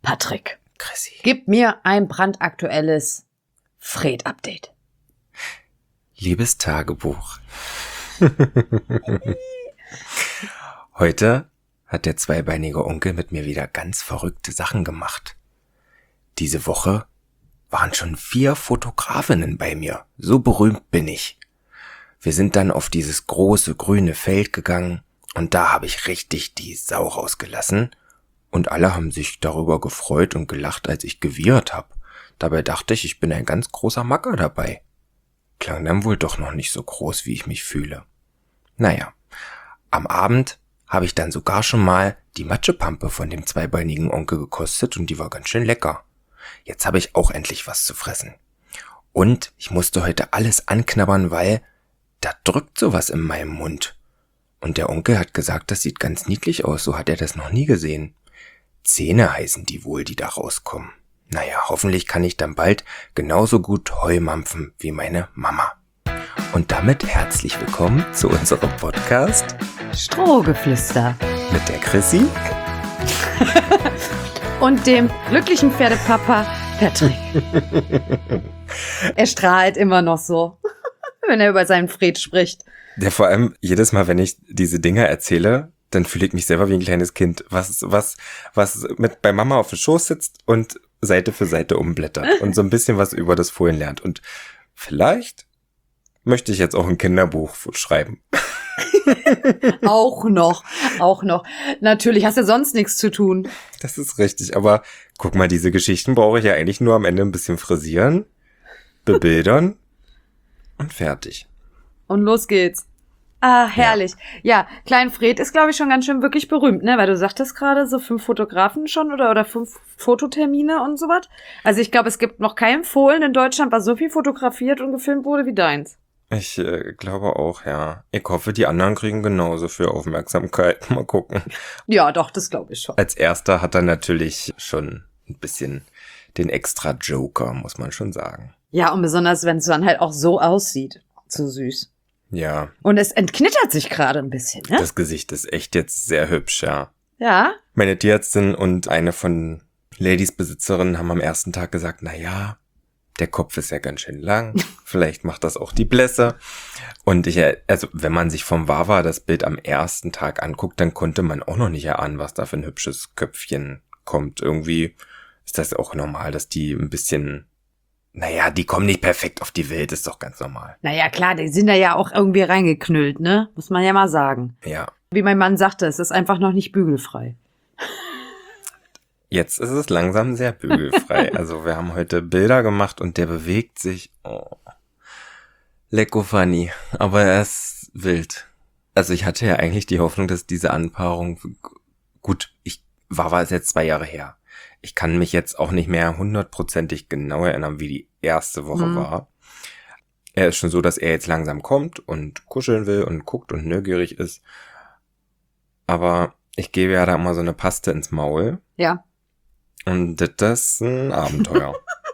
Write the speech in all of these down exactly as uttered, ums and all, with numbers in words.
Patrick, Chrissy, gib mir ein brandaktuelles Fred-Update. Liebes Tagebuch. Heute hat der zweibeinige Onkel mit mir wieder ganz verrückte Sachen gemacht. Diese Woche waren schon vier Fotografinnen bei mir. So berühmt bin ich. Wir sind dann auf dieses große grüne Feld gegangen und da habe ich richtig die Sau rausgelassen und alle haben sich darüber gefreut und gelacht, als ich gewirrt habe. Dabei dachte ich, ich bin ein ganz großer Macker dabei. Klang dann wohl doch noch nicht so groß, wie ich mich fühle. Naja, am Abend habe ich dann sogar schon mal die Matschepampe von dem zweibeinigen Onkel gekostet und die war ganz schön lecker. Jetzt habe ich auch endlich was zu fressen. Und ich musste heute alles anknabbern, weil da drückt sowas in meinem Mund. Und der Onkel hat gesagt, das sieht ganz niedlich aus, so hat er das noch nie gesehen. Zähne heißen die wohl, die da rauskommen. Naja, hoffentlich kann ich dann bald genauso gut Heu mampfen wie meine Mama. Und damit herzlich willkommen zu unserem Podcast Strohgeflüster. mit der Chrissy Und dem glücklichen Pferdepapa Patrick. Er strahlt immer noch so, wenn er über seinen Fred spricht. der vor allem jedes Mal, wenn ich diese Dinger erzähle, dann fühle ich mich selber wie ein kleines Kind, was was was mit bei Mama auf dem Schoß sitzt und Seite für Seite umblättert und so ein bisschen was über das Fohlen lernt. Und vielleicht möchte ich jetzt auch ein Kinderbuch schreiben. Auch noch, auch noch. Natürlich, hast du sonst nichts zu tun. Das ist richtig, aber guck mal, diese Geschichten brauche ich ja eigentlich nur am Ende ein bisschen frisieren, bebildern und fertig. Und los geht's. Ah, herrlich. Ja, ja, Klein Fred ist, glaube ich, schon ganz schön wirklich berühmt, ne? Weil du sagtest gerade, so fünf Fotografen schon oder oder fünf Fototermine und sowas. Also ich glaube, es gibt noch keinen Fohlen in Deutschland, was so viel fotografiert und gefilmt wurde wie deins. Ich äh, glaube auch, ja. Ich hoffe, die anderen kriegen genauso viel Aufmerksamkeit. Mal gucken. Ja, doch, das glaube ich schon. Als erster hat er natürlich schon ein bisschen den extra Joker, muss man schon sagen. Ja, und besonders, wenn es dann halt auch so aussieht. So süß. Ja, Und es entknittert sich gerade ein bisschen, ne? das Gesicht ist echt jetzt sehr hübsch, ja. Ja. Meine Tierärztin und eine von Ladies Besitzerinnen haben am ersten Tag gesagt, na ja, der Kopf ist ja ganz schön lang, vielleicht macht das auch die Blässe. Und ich, also wenn man sich vom Wawa das Bild am ersten Tag anguckt, dann konnte man auch noch nicht erahnen, was da für ein hübsches Köpfchen kommt. Irgendwie ist das auch normal, dass die ein bisschen, naja, die kommen nicht perfekt auf die Welt, ist doch ganz normal. Naja, klar, die sind da ja auch irgendwie reingeknüllt, ne? Muss man ja mal sagen. Ja, Wie mein Mann sagte, es ist einfach noch nicht bügelfrei. jetzt ist es langsam sehr bügelfrei. Also wir haben heute Bilder gemacht und der bewegt sich. Oh. Lecko funny. Aber er ist wild. Also ich hatte ja eigentlich die Hoffnung, dass diese Anpaarung, gut, ich war war es jetzt zwei Jahre her. Ich kann mich jetzt auch nicht mehr hundertprozentig genau erinnern, wie die erste Woche Mhm. war. Er ist schon so, dass er jetzt langsam kommt und kuscheln will und guckt und neugierig ist. Aber ich gebe ja da immer so eine Paste ins Maul. Ja. Und das ist ein Abenteuer.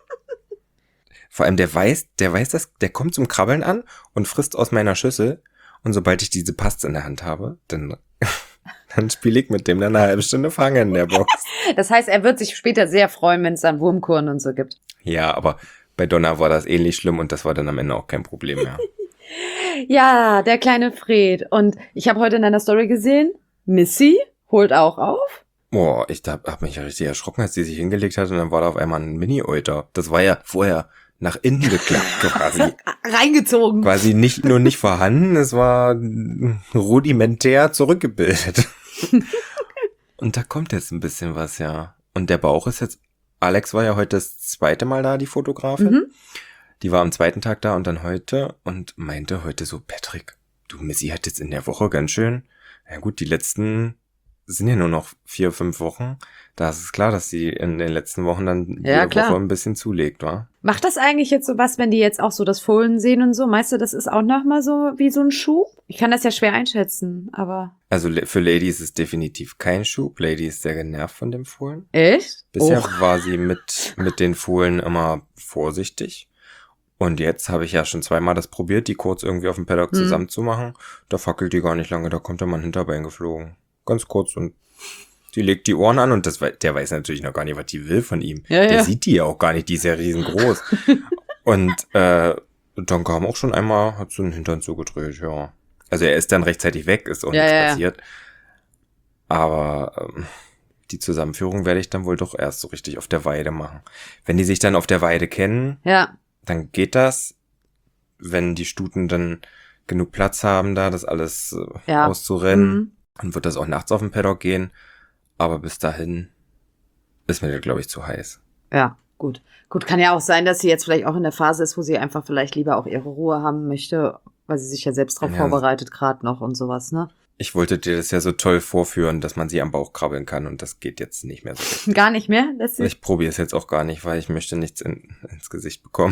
Vor allem der weiß, der weiß das, der kommt zum Krabbeln an und frisst aus meiner Schüssel. Und sobald ich diese Paste in der Hand habe, dann, dann spiele ich mit dem dann eine halbe Stunde Fangen in der Box. Das heißt, er wird sich später sehr freuen, wenn es dann Wurmkuren und so gibt. Ja, aber bei Donna war das ähnlich schlimm und das war dann am Ende auch kein Problem mehr. Ja, der kleine Fred. Und ich habe heute in deiner Story gesehen, Missy holt auch auf. Boah, ich hab, hab mich ja richtig erschrocken, als sie sich hingelegt hat und dann war da auf einmal ein Mini-Euter. Das war ja vorher nach innen geklappt quasi. Reingezogen. Quasi nicht nur nicht vorhanden, es war rudimentär zurückgebildet. Und da kommt jetzt ein bisschen was, ja. Und der Bauch ist jetzt, Alex war ja heute das zweite Mal da, die Fotografin. Mhm. Die war am zweiten Tag da und dann heute und meinte heute so, Patrick, du Missy hat jetzt in der Woche ganz schön, na gut, die letzten sind ja nur noch vier, fünf Wochen. Da ist es klar, dass sie in den letzten Wochen dann Ja, jede klar. Woche ein bisschen zulegt, wa? Macht das eigentlich jetzt so was, wenn die jetzt auch so das Fohlen sehen und so? Meinst du, das ist auch nochmal so wie so ein Schub? Ich kann das ja schwer einschätzen, aber... Also le- für Lady ist es definitiv kein Schub. Lady ist sehr genervt von dem Fohlen. Echt? Bisher Och. war sie mit, mit den Fohlen immer vorsichtig. Und jetzt habe ich ja schon zweimal das probiert, die kurz irgendwie auf dem Paddock Hm. zusammenzumachen. Da fackelt die gar nicht lange, da kommt da mal ein Hinterbein geflogen. Ganz kurz und Die legt die Ohren an und das, der weiß natürlich noch gar nicht, was die will von ihm. Ja, der ja. sieht die ja auch gar nicht, die ist ja riesengroß. Und äh, dann kam auch schon einmal, hat so einen Hintern zugedreht, ja. Also er ist dann rechtzeitig weg, ist auch Ja, nichts ja, ja. passiert. Aber ähm, die Zusammenführung werde ich dann wohl doch erst so richtig auf der Weide machen. Wenn die sich dann auf der Weide kennen, Ja, dann geht das. Wenn die Stuten dann genug Platz haben, da das alles äh, Ja. auszurennen, Mhm. dann wird das auch nachts auf dem Paddock gehen. Aber bis dahin ist mir das, glaube ich, zu heiß. ja, gut. Gut, kann ja auch sein, dass sie jetzt vielleicht auch in der Phase ist, wo sie einfach vielleicht lieber auch ihre Ruhe haben möchte, weil sie sich ja selbst drauf Ja. vorbereitet gerade noch und sowas, ne? Ich wollte dir das ja so toll vorführen, dass man sie am Bauch krabbeln kann und das geht jetzt nicht mehr so richtig. Gar nicht mehr? Das ist Ich probiere es jetzt auch gar nicht, weil ich möchte nichts in, ins Gesicht bekommen.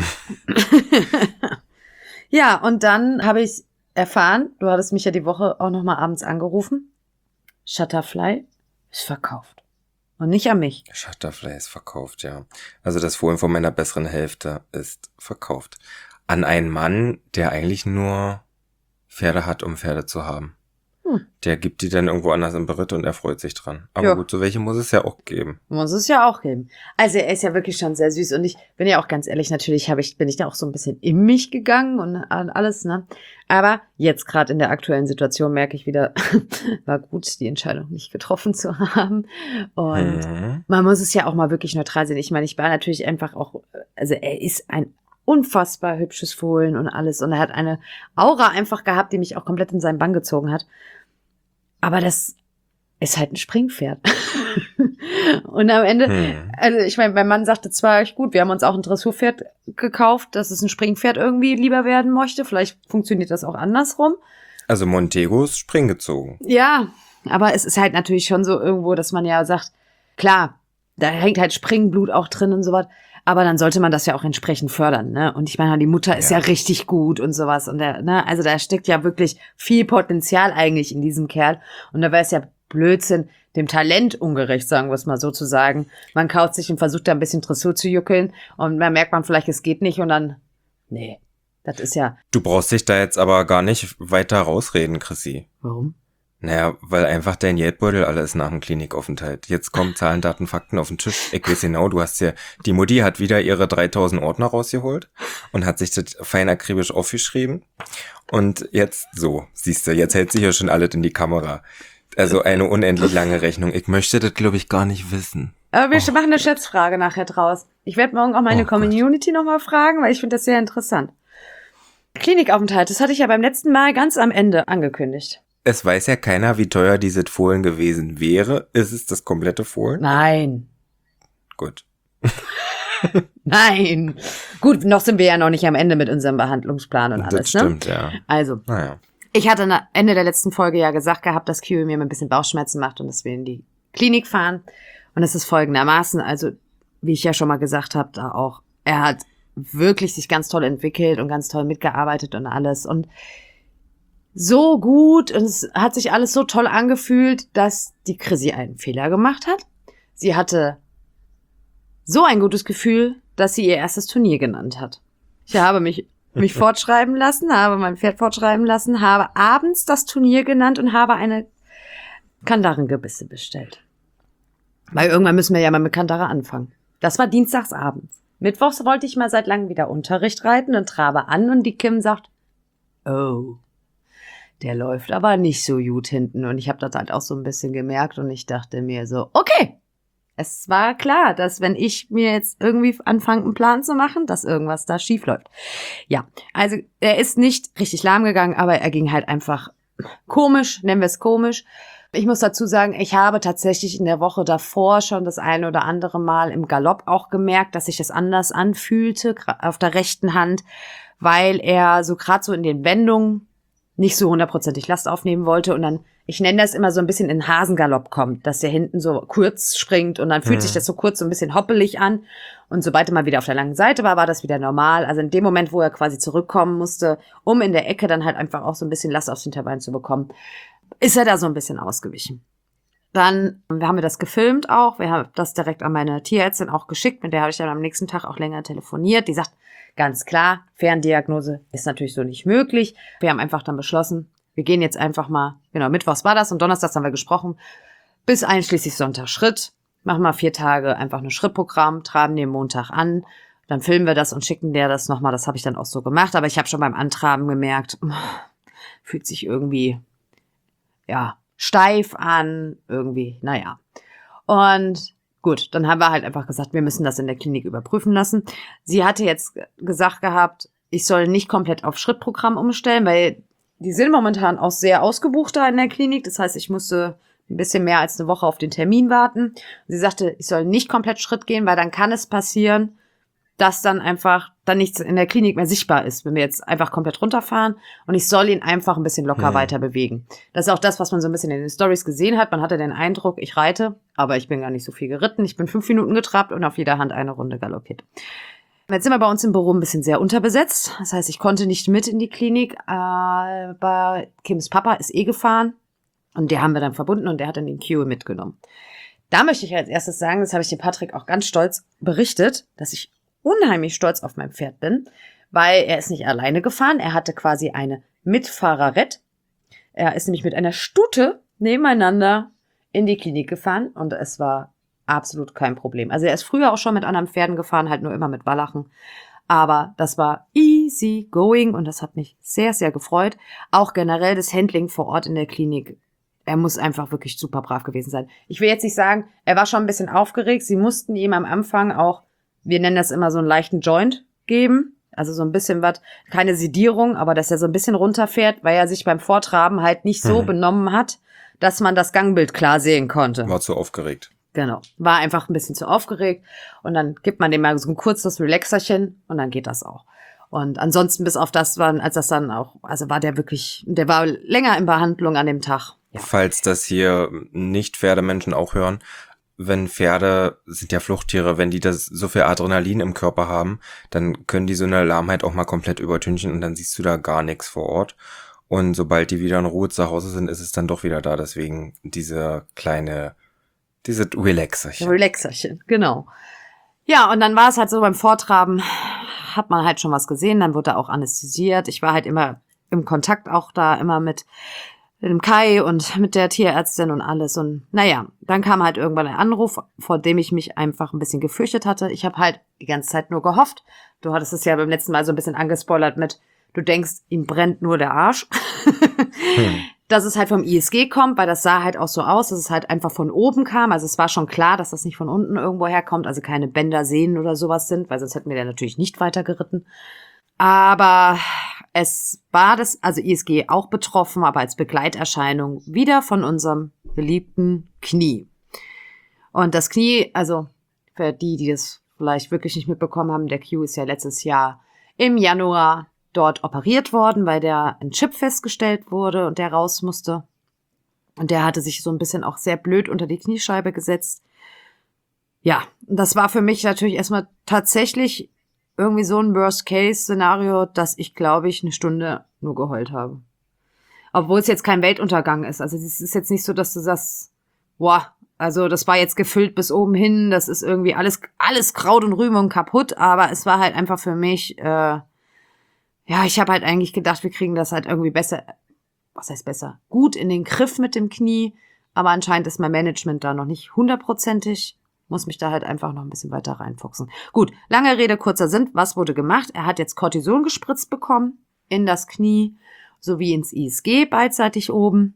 Ja, und dann habe ich erfahren, du hattest mich ja die Woche auch nochmal abends angerufen, Shutterfly ist verkauft. Und nicht an mich. Shutterfly ist verkauft, ja. Also das Fohlen von meiner besseren Hälfte ist verkauft. An einen Mann, der eigentlich nur Pferde hat, um Pferde zu haben. Hm. Der gibt die dann irgendwo anders im Beritt und er freut sich dran. Aber Ja. gut, so welche muss es ja auch geben. Muss es ja auch geben. Also er ist ja wirklich schon sehr süß und ich bin ja auch ganz ehrlich, natürlich habe ich, bin ich da auch so ein bisschen in mich gegangen und alles, ne? Aber jetzt gerade in der aktuellen Situation merke ich wieder, war gut, die Entscheidung nicht getroffen zu haben. Und Mhm. man muss es ja auch mal wirklich neutral sehen. Ich meine, ich war natürlich einfach auch, also er ist ein unfassbar hübsches Fohlen und alles und er hat eine Aura einfach gehabt, die mich auch komplett in seinen Bann gezogen hat. Aber das ist halt ein Springpferd. Und am Ende, Hm. also ich meine, mein Mann sagte zwar, echt gut, wir haben uns auch ein Dressurpferd gekauft, dass es ein Springpferd irgendwie lieber werden möchte. Vielleicht funktioniert das auch andersrum. Also Montego ist Spring gezogen. Ja, aber es ist halt natürlich schon so irgendwo, dass man ja sagt, klar, da hängt halt Springblut auch drin und sowas. Aber dann sollte man das ja auch entsprechend fördern, ne? Und ich meine, die Mutter ist ja, Ja. richtig gut und sowas. Und der, ne, also da steckt ja wirklich viel Potenzial eigentlich in diesem Kerl. Und da wäre es ja Blödsinn, dem Talent ungerecht, sagen wir es mal so zu sagen. Man kauft sich und versucht da ein bisschen Dressur zu juckeln und dann merkt man vielleicht, es geht nicht und dann, nee, das ist ja, Du brauchst dich da jetzt aber gar nicht weiter rausreden, Chrissy. warum? Naja, weil einfach dein Geldbeutel alles nach dem Klinikaufenthalt. Jetzt kommen Zahlen, Daten, Fakten auf den Tisch. Ich weiß genau, du hast ja, die Mutti hat wieder ihre dreitausend Ordner rausgeholt und hat sich das fein akribisch aufgeschrieben. Und jetzt so, siehst du, jetzt hält sich ja schon alles in die Kamera. Also eine unendlich lange Rechnung. Ich möchte das, glaube ich, gar nicht wissen. Aber wir Oh. machen eine Schätzfrage nachher draus. Ich werde morgen auch meine Oh Gott. Community nochmal fragen, weil ich finde das sehr interessant. Klinikaufenthalt, das hatte ich ja beim letzten Mal ganz am Ende angekündigt. Es weiß ja keiner, wie teuer dieses Fohlen gewesen wäre. Ist es das komplette Fohlen? Nein. Gut. Nein. Gut, noch sind wir ja noch nicht am Ende mit unserem Behandlungsplan und alles, Das ne? stimmt, ja. Also, Naja. ich hatte am Ende der letzten Folge ja gesagt gehabt, dass Kiwi mir ein bisschen Bauchschmerzen macht und dass wir in die Klinik fahren. Und es ist folgendermaßen, also wie ich ja schon mal gesagt habe, da auch, er hat wirklich sich ganz toll entwickelt und ganz toll mitgearbeitet und alles und so gut und es hat sich alles so toll angefühlt, dass die Chrissy einen Fehler gemacht hat. Sie hatte so ein gutes Gefühl, dass sie ihr erstes Turnier genannt hat. Ich habe mich mich fortschreiben lassen, habe mein Pferd fortschreiben lassen, habe abends das Turnier genannt und habe eine Kandarengebisse bestellt. Weil irgendwann müssen wir ja mal mit Kandare anfangen. Das war dienstags abends. Mittwochs wollte ich mal seit langem wieder Unterricht reiten und trabe an und die Kim sagt, oh, der läuft aber nicht so gut hinten. Und ich habe das halt auch so ein bisschen gemerkt und ich dachte mir so, okay, es war klar, dass wenn ich mir jetzt irgendwie anfange, einen Plan zu machen, dass irgendwas da schief läuft. Ja, also er ist nicht richtig lahm gegangen, aber er ging halt einfach komisch, nennen wir es komisch. Ich muss dazu sagen, ich habe tatsächlich in der Woche davor schon das eine oder andere Mal im Galopp auch gemerkt, dass sich das anders anfühlte, gra- auf der rechten Hand, weil er so gerade so in den Wendungen nicht so hundertprozentig Last aufnehmen wollte und dann, ich nenne das immer so ein bisschen in Hasengalopp kommt, dass der hinten so kurz springt und dann fühlt Mhm. sich das so kurz so ein bisschen hoppelig an und sobald er mal wieder auf der langen Seite war, war das wieder normal. Also in dem Moment, wo er quasi zurückkommen musste, um in der Ecke dann halt einfach auch so ein bisschen Last aufs Hinterbein zu bekommen, ist er da so ein bisschen ausgewichen. Dann haben wir das gefilmt auch, wir haben das direkt an meine Tierärztin auch geschickt, mit der habe ich dann am nächsten Tag auch länger telefoniert. Die sagt, ganz klar, Ferndiagnose ist natürlich so nicht möglich. Wir haben einfach dann beschlossen, wir gehen jetzt einfach mal, genau, mittwochs war das und donnerstags haben wir gesprochen, bis einschließlich Sonntag Schritt. Machen wir vier Tage einfach nur Schrittprogramm, traben den Montag an, dann filmen wir das und schicken der das nochmal. Das habe ich dann auch so gemacht, aber ich habe schon beim Antraben gemerkt, fühlt sich irgendwie, ja, steif an, irgendwie, naja. Und gut, dann haben wir halt einfach gesagt, wir müssen das in der Klinik überprüfen lassen. Sie hatte jetzt gesagt gehabt, ich soll nicht komplett auf Schrittprogramm umstellen, weil die sind momentan auch sehr ausgebucht da in der Klinik. Das heißt, ich musste ein bisschen mehr als eine Woche auf den Termin warten. Sie sagte, ich soll nicht komplett Schritt gehen, weil dann kann es passieren, dass dann einfach dann nichts in der Klinik mehr sichtbar ist, wenn wir jetzt einfach komplett runterfahren. Und ich soll ihn einfach ein bisschen locker hm. weiter bewegen. Das ist auch das, was man so ein bisschen in den Stories gesehen hat. Man hatte den Eindruck, ich reite, aber ich bin gar nicht so viel geritten. Ich bin fünf Minuten getrabt und auf jeder Hand eine Runde galoppiert. Jetzt sind wir bei uns im Büro ein bisschen sehr unterbesetzt. Das heißt, ich konnte nicht mit in die Klinik, aber Kims Papa ist eh gefahren. Und der haben wir dann verbunden und der hat dann den Q mitgenommen. Da möchte ich als erstes sagen, das habe ich dem Patrick auch ganz stolz berichtet, dass ich unheimlich stolz auf mein Pferd bin, weil er ist nicht alleine gefahren. Er hatte quasi eine Mitfahrerett. Er ist nämlich mit einer Stute nebeneinander in die Klinik gefahren und es war absolut kein Problem. Also er ist früher auch schon mit anderen Pferden gefahren, halt nur immer mit Wallachen. Aber das war easy going und das hat mich sehr, sehr gefreut. Auch generell das Handling vor Ort in der Klinik. Er muss einfach wirklich super brav gewesen sein. Ich will jetzt nicht sagen, er war schon ein bisschen aufgeregt. Sie mussten ihm am Anfang auch, wir nennen das immer so einen leichten Joint geben. Also so ein bisschen was, keine Sedierung, aber dass er so ein bisschen runterfährt, weil er sich beim Vortraben halt nicht so hm. benommen hat, dass man das Gangbild klar sehen konnte. War zu aufgeregt. Genau, war einfach ein bisschen zu aufgeregt. Und dann gibt man dem mal so ein kurzes Relaxerchen und dann geht das auch. Und ansonsten bis auf das war, als das dann auch, also war der wirklich, der war länger in Behandlung an dem Tag. Ja. Falls das hier nicht Pferdemenschen auch hören, wenn Pferde, sind ja Fluchttiere, wenn die das so viel Adrenalin im Körper haben, dann können die so eine Lahmheit auch mal komplett übertünchen und dann siehst du da gar nichts vor Ort. Und sobald die wieder in Ruhe zu Hause sind, ist es dann doch wieder da. Deswegen diese kleine, diese Relaxerchen. Relaxerchen, genau. Ja, und dann war es halt so, beim Vortraben hat man halt schon was gesehen, dann wurde er auch anästhesiert. Ich war halt immer im Kontakt auch da, immer mit dem Kai und mit der Tierärztin und alles. Und naja, dann kam halt irgendwann ein Anruf, vor dem ich mich einfach ein bisschen gefürchtet hatte. Ich habe halt die ganze Zeit nur gehofft. Du hattest es ja beim letzten Mal so ein bisschen angespoilert mit, du denkst, ihm brennt nur der Arsch. hm. Dass es halt vom I S G kommt, weil das sah halt auch so aus, dass es halt einfach von oben kam. Also es war schon klar, dass das nicht von unten irgendwo herkommt, also keine Bänder, Sehnen oder sowas sind, weil sonst hätten wir ja natürlich nicht weiter geritten. Aber es war das, also I S G auch betroffen, aber als Begleiterscheinung wieder von unserem geliebten Knie. Und das Knie, also für die, die das vielleicht wirklich nicht mitbekommen haben, der Q ist ja letztes Jahr im Januar dort operiert worden, weil der ein Chip festgestellt wurde und der raus musste. Und der hatte sich so ein bisschen auch sehr blöd unter die Kniescheibe gesetzt. Ja, das war für mich natürlich erstmal tatsächlich irgendwie so ein Worst-Case-Szenario, dass ich, glaube ich, eine Stunde nur geheult habe. Obwohl es jetzt kein Weltuntergang ist. Also es ist jetzt nicht so, dass du sagst, boah, also das war jetzt gefüllt bis oben hin, das ist irgendwie alles alles Kraut und Rüben und kaputt, aber es war halt einfach für mich, äh, ja, ich habe halt eigentlich gedacht, wir kriegen das halt irgendwie besser, was heißt besser, gut in den Griff mit dem Knie, aber anscheinend ist mein Management da noch nicht hundertprozentig. Muss mich da halt einfach noch ein bisschen weiter reinfuchsen. Gut, lange Rede, kurzer Sinn. Was wurde gemacht? Er hat jetzt Cortison gespritzt bekommen in das Knie sowie ins I S G beidseitig oben.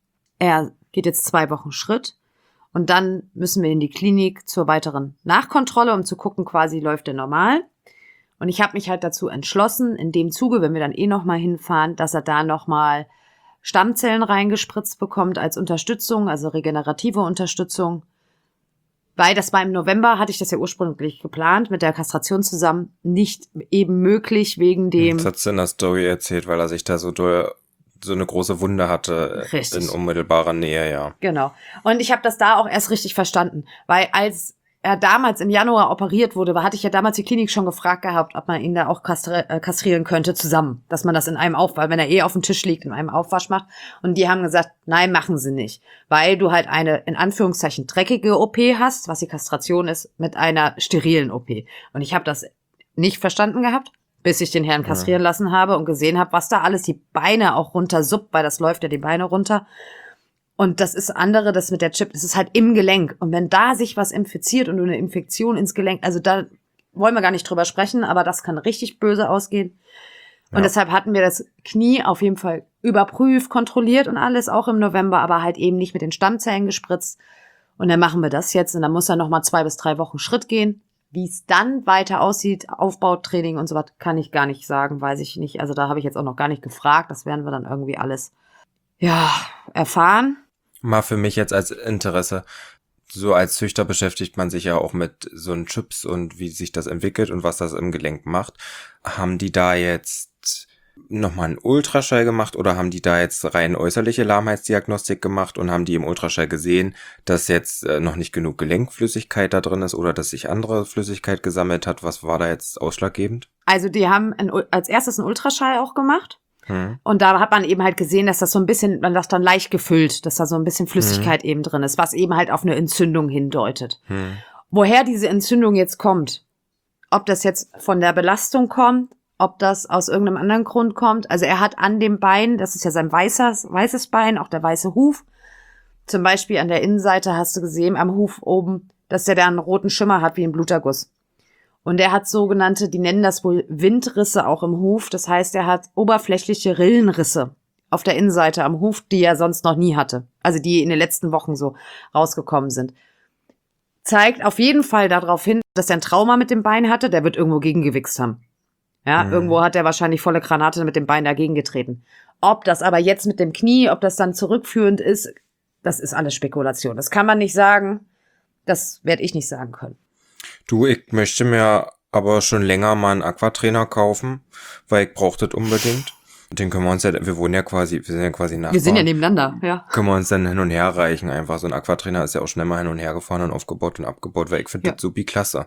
Er geht jetzt zwei Wochen Schritt und dann müssen wir in die Klinik zur weiteren Nachkontrolle, um zu gucken, quasi läuft er normal. Und ich habe mich halt dazu entschlossen, in dem Zuge, wenn wir dann eh nochmal hinfahren, dass er da nochmal Stammzellen reingespritzt bekommt als Unterstützung, also regenerative Unterstützung. Weil das war im November, hatte ich das ja ursprünglich geplant, mit der Kastration zusammen, nicht eben möglich wegen dem... Das hat es in der Story erzählt, weil er sich da so durch, so eine große Wunde hatte. Richtig. In unmittelbarer Nähe, ja. Genau. Und ich habe das da auch erst richtig verstanden, weil als er damals im Januar operiert wurde, hatte ich ja damals die Klinik schon gefragt gehabt, ob man ihn da auch kastri- äh, kastrieren könnte zusammen, dass man das in einem Aufwasch, wenn er eh auf dem Tisch liegt, in einem Aufwasch macht. Und die haben gesagt, nein, machen sie nicht, weil du halt eine, in Anführungszeichen, dreckige O P hast, was die Kastration ist, mit einer sterilen O P. Und ich habe das nicht verstanden gehabt, bis ich den Herrn kastrieren ja. lassen habe und gesehen habe, was da alles die Beine auch runter suppt, weil das läuft ja die Beine runter. Und das ist andere, das mit der Chip, das ist halt im Gelenk. Und wenn da sich was infiziert und du eine Infektion ins Gelenk, also da wollen wir gar nicht drüber sprechen, aber das kann richtig böse ausgehen. Und ja. deshalb hatten wir das Knie auf jeden Fall überprüft, kontrolliert und alles, auch im November, aber halt eben nicht mit den Stammzellen gespritzt. Und dann machen wir das jetzt und dann muss er nochmal zwei bis drei Wochen Schritt gehen. Wie es dann weiter aussieht, Aufbautraining und so was, kann ich gar nicht sagen, weiß ich nicht. Also da habe ich jetzt auch noch gar nicht gefragt. Das werden wir dann irgendwie alles, ja, erfahren. Mal für mich jetzt als Interesse. So als Züchter beschäftigt man sich ja auch mit so einen Chips und wie sich das entwickelt und was das im Gelenk macht. Haben die da jetzt nochmal einen Ultraschall gemacht oder haben die da jetzt rein äußerliche Lahmheitsdiagnostik gemacht und haben die im Ultraschall gesehen, dass jetzt noch nicht genug Gelenkflüssigkeit da drin ist oder dass sich andere Flüssigkeit gesammelt hat? Was war da jetzt ausschlaggebend? Also die haben ein, als erstes einen Ultraschall auch gemacht. Hm. Und da hat man eben halt gesehen, dass das so ein bisschen, man das dann leicht gefüllt, dass da so ein bisschen Flüssigkeit hm. eben drin ist, was eben halt auf eine Entzündung hindeutet. Hm. Woher diese Entzündung jetzt kommt, ob das jetzt von der Belastung kommt, ob das aus irgendeinem anderen Grund kommt. Also er hat an dem Bein, das ist ja sein weißes, weißes Bein, auch der weiße Huf, zum Beispiel an der Innenseite hast du gesehen, am Huf oben, dass der da einen roten Schimmer hat wie ein Bluterguss. Und er hat sogenannte, die nennen das wohl Windrisse auch im Huf. Das heißt, er hat oberflächliche Rillenrisse auf der Innenseite am Huf, die er sonst noch nie hatte. Also die in den letzten Wochen so rausgekommen sind. Zeigt auf jeden Fall darauf hin, dass er ein Trauma mit dem Bein hatte. Der wird irgendwo gegengewichst haben. Ja, mhm. Irgendwo hat er wahrscheinlich volle Granate mit dem Bein dagegen getreten. Ob das aber jetzt mit dem Knie, ob das dann zurückführend ist, das ist alles Spekulation. Das kann man nicht sagen. Das werde ich nicht sagen können. Du, ich möchte mir aber schon länger mal einen Aquatrainer kaufen, weil ich brauche das unbedingt. Den können wir uns ja, wir wohnen ja quasi, wir sind ja quasi Nachbarn. Wir sind ja nebeneinander, ja. Können wir uns dann hin und her reichen einfach. So ein Aquatrainer ist ja auch schnell mal hin und her gefahren und aufgebaut und abgebaut, weil ich finde ja. das supi klasse.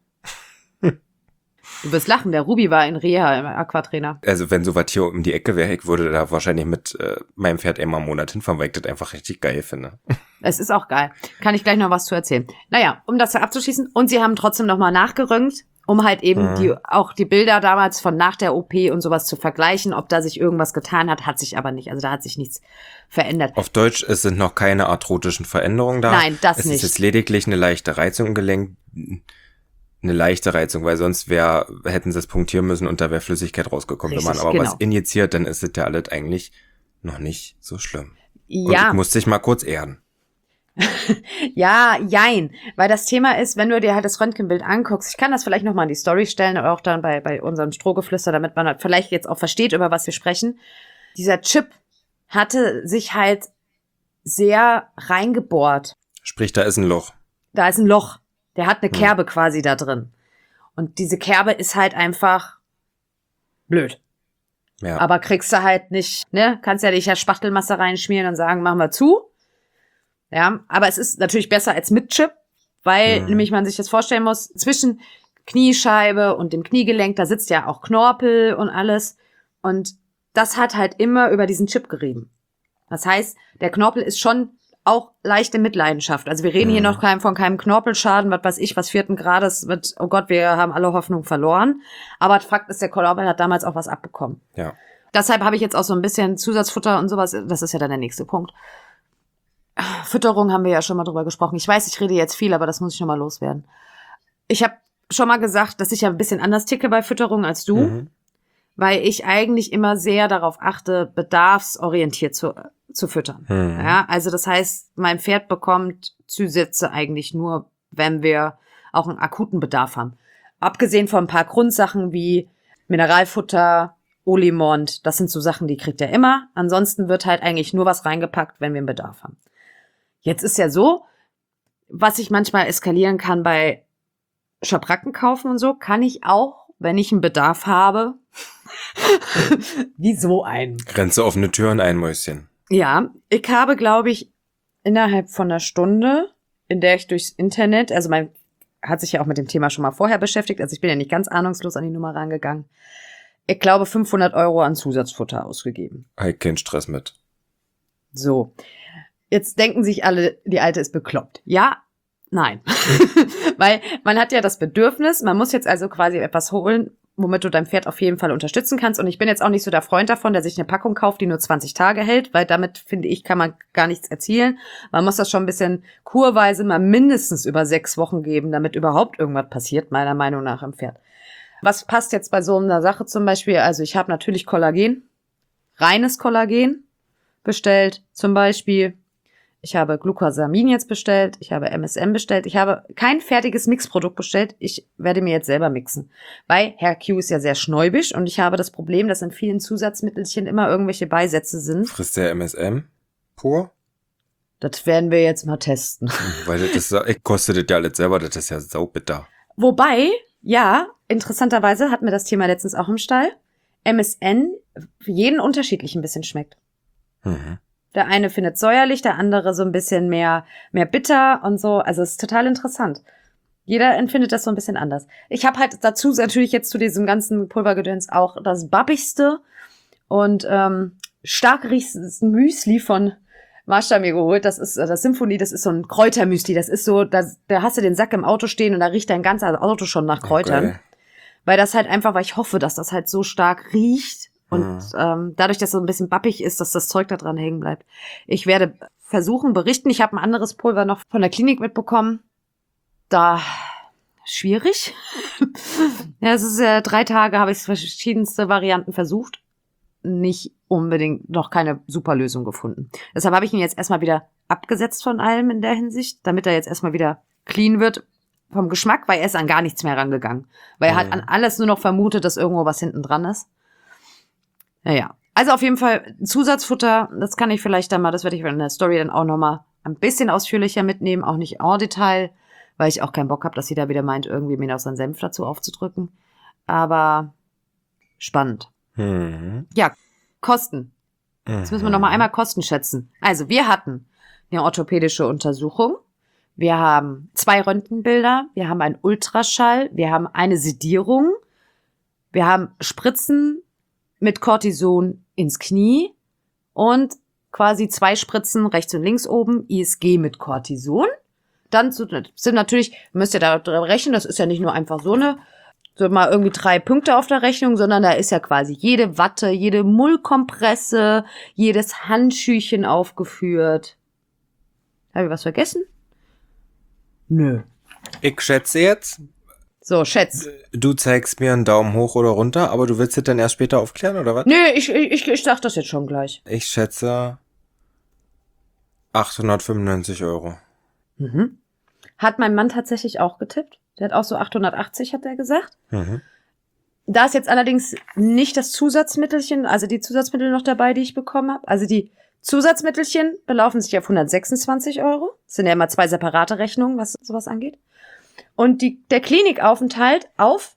Du wirst lachen, der Ruby war in Reha im Aquatrainer. Also wenn sowas hier um die Ecke wäre, ich würde da wahrscheinlich mit äh, meinem Pferd einmal im Monat hinfahren, weil ich das einfach richtig geil finde. Es ist auch geil. Kann ich gleich noch was zu erzählen. Naja, um das abzuschließen. Und sie haben trotzdem nochmal nachgeröntgt, um halt eben mhm. die auch die Bilder damals von nach der O P und sowas zu vergleichen, ob da sich irgendwas getan hat, hat sich aber nicht. Also da hat sich nichts verändert. Auf Deutsch, es sind noch keine arthrotischen Veränderungen da. Nein, das es nicht. Es ist jetzt lediglich eine leichte Reizung im Gelenk. Eine leichte Reizung, weil sonst wär, hätten sie es punktieren müssen und da wäre Flüssigkeit rausgekommen. Richtig, wenn man aber genau. was injiziert, dann ist es ja alles eigentlich noch nicht so schlimm. Ja. Und ich musste dich mal kurz erden. Ja, jein. Weil das Thema ist, wenn du dir halt das Röntgenbild anguckst, ich kann das vielleicht nochmal in die Story stellen, aber auch dann bei, bei unserem Strohgeflüster, damit man halt vielleicht jetzt auch versteht, über was wir sprechen. Dieser Chip hatte sich halt sehr reingebohrt. Sprich, da ist ein Loch. Da ist ein Loch. Der hat eine Kerbe hm. quasi da drin. Und diese Kerbe ist halt einfach blöd. Ja. Aber kriegst du halt nicht, ne? Kannst ja dich ja Spachtelmasse reinschmieren und sagen, machen wir zu. Ja, aber es ist natürlich besser als mit Chip, weil hm. nämlich man sich das vorstellen muss, zwischen Kniescheibe und dem Kniegelenk, da sitzt ja auch Knorpel und alles. Und das hat halt immer über diesen Chip gerieben. Das heißt, der Knorpel ist schon auch leichte Mitleidenschaft. Also wir reden mhm. hier noch kein, von keinem Knorpelschaden, was weiß ich, was vierten Grades wird, oh Gott, wir haben alle Hoffnung verloren. Aber Fakt ist, der Knorpel hat damals auch was abbekommen. Ja. Deshalb habe ich jetzt auch so ein bisschen Zusatzfutter und sowas, das ist ja dann der nächste Punkt. Fütterung haben wir ja schon mal drüber gesprochen. Ich weiß, ich rede jetzt viel, aber das muss ich schon mal loswerden. Ich habe schon mal gesagt, dass ich ja ein bisschen anders ticke bei Fütterung als du, mhm. weil ich eigentlich immer sehr darauf achte, bedarfsorientiert zu zu füttern. Hm. Ja, also das heißt, mein Pferd bekommt Zusätze eigentlich nur, wenn wir auch einen akuten Bedarf haben. Abgesehen von ein paar Grundsachen wie Mineralfutter, Olimont, das sind so Sachen, die kriegt er immer. Ansonsten wird halt eigentlich nur was reingepackt, wenn wir einen Bedarf haben. Jetzt ist ja so, was ich manchmal eskalieren kann bei Schabracken kaufen und so, kann ich auch, wenn ich einen Bedarf habe, wie so ein. Grenze offene Tür und ein Mäuschen. Ja, ich habe, glaube ich, innerhalb von einer Stunde, in der ich durchs Internet, also man hat sich ja auch mit dem Thema schon mal vorher beschäftigt, also ich bin ja nicht ganz ahnungslos an die Nummer rangegangen, ich glaube fünfhundert Euro an Zusatzfutter ausgegeben. Ich keinen Stress mit. So, jetzt denken sich alle, die Alte ist bekloppt. Ja, nein. Weil man hat ja das Bedürfnis, man muss jetzt also quasi etwas holen, womit du dein Pferd auf jeden Fall unterstützen kannst. Und ich bin jetzt auch nicht so der Freund davon, der sich eine Packung kauft, die nur zwanzig Tage hält, weil damit, finde ich, kann man gar nichts erzielen. Man muss das schon ein bisschen kurweise mal mindestens über sechs Wochen geben, damit überhaupt irgendwas passiert, meiner Meinung nach im Pferd. Was passt jetzt bei so einer Sache zum Beispiel? Also ich habe natürlich Kollagen, reines Kollagen bestellt zum Beispiel. Ich habe Glucosamin jetzt bestellt, ich habe M S M bestellt, ich habe kein fertiges Mixprodukt bestellt, ich werde mir jetzt selber mixen. Weil Herr Q ist ja sehr schnäubig und ich habe das Problem, dass in vielen Zusatzmittelchen immer irgendwelche Beisätze sind. Frisst der M S M pur? Das werden wir jetzt mal testen. Weil das ist, ich kostet das ja alles selber, das ist ja saubitter. Wobei, ja, interessanterweise hatten wir das Thema letztens auch im Stall, M S M für jeden unterschiedlich ein bisschen schmeckt. Mhm. Der eine findet säuerlich, der andere so ein bisschen mehr, mehr bitter und so. Also es ist total interessant. Jeder empfindet das so ein bisschen anders. Ich habe halt dazu natürlich jetzt zu diesem ganzen Pulvergedöns auch das babbigste und ähm, stark riechendes Müsli von Mascha mir geholt. Das ist äh, das Symphonie, das ist so ein Kräutermüsli. Das ist so, das, da hast du den Sack im Auto stehen und da riecht dein ganzes Auto schon nach Kräutern. Okay. Weil das halt einfach, weil ich hoffe, dass das halt so stark riecht. Und Mhm. ähm, dadurch, dass es so ein bisschen bappig ist, dass das Zeug da dran hängen bleibt. Ich werde versuchen, berichten. Ich habe ein anderes Pulver noch von der Klinik mitbekommen. Da schwierig. Ja, es ist ja drei Tage, habe ich verschiedenste Varianten versucht. Nicht unbedingt noch keine super Lösung gefunden. Deshalb habe ich ihn jetzt erstmal wieder abgesetzt von allem in der Hinsicht, damit er jetzt erstmal wieder clean wird vom Geschmack, weil er ist an gar nichts mehr rangegangen. Weil er Mhm. hat an alles nur noch vermutet, dass irgendwo was hinten dran ist. Naja, also auf jeden Fall Zusatzfutter, das kann ich vielleicht dann mal, das werde ich in der Story dann auch nochmal ein bisschen ausführlicher mitnehmen, auch nicht en Detail, weil ich auch keinen Bock habe, dass jeder wieder meint, irgendwie mir noch seinen Senf dazu aufzudrücken. Aber spannend. Mhm. Ja, Kosten. Jetzt müssen wir nochmal einmal Kosten schätzen. Also wir hatten eine orthopädische Untersuchung, wir haben zwei Röntgenbilder, wir haben einen Ultraschall, wir haben eine Sedierung, wir haben Spritzen mit Cortison ins Knie und quasi zwei Spritzen rechts und links oben, I S G mit Cortison. Dann sind natürlich, müsst ihr da rechnen, das ist ja nicht nur einfach so eine, so mal irgendwie drei Punkte auf der Rechnung, sondern da ist ja quasi jede Watte, jede Mullkompresse, jedes Handschüchen aufgeführt. Habe ich was vergessen? Nö. Ich schätze jetzt, So, schätz. du zeigst mir einen Daumen hoch oder runter, aber du willst es dann erst später aufklären, oder was? Nö, ich, ich, ich sag das jetzt schon gleich. Ich schätze achthundertfünfundneunzig Euro. Mhm. Hat mein Mann tatsächlich auch getippt. Der hat auch so achthundertachtzig, hat er gesagt. Mhm. Da ist jetzt allerdings nicht das Zusatzmittelchen, also die Zusatzmittel noch dabei, die ich bekommen habe. Also die Zusatzmittelchen belaufen sich auf hundertsechsundzwanzig Euro. Das sind ja immer zwei separate Rechnungen, was sowas angeht. Und die, der Klinikaufenthalt auf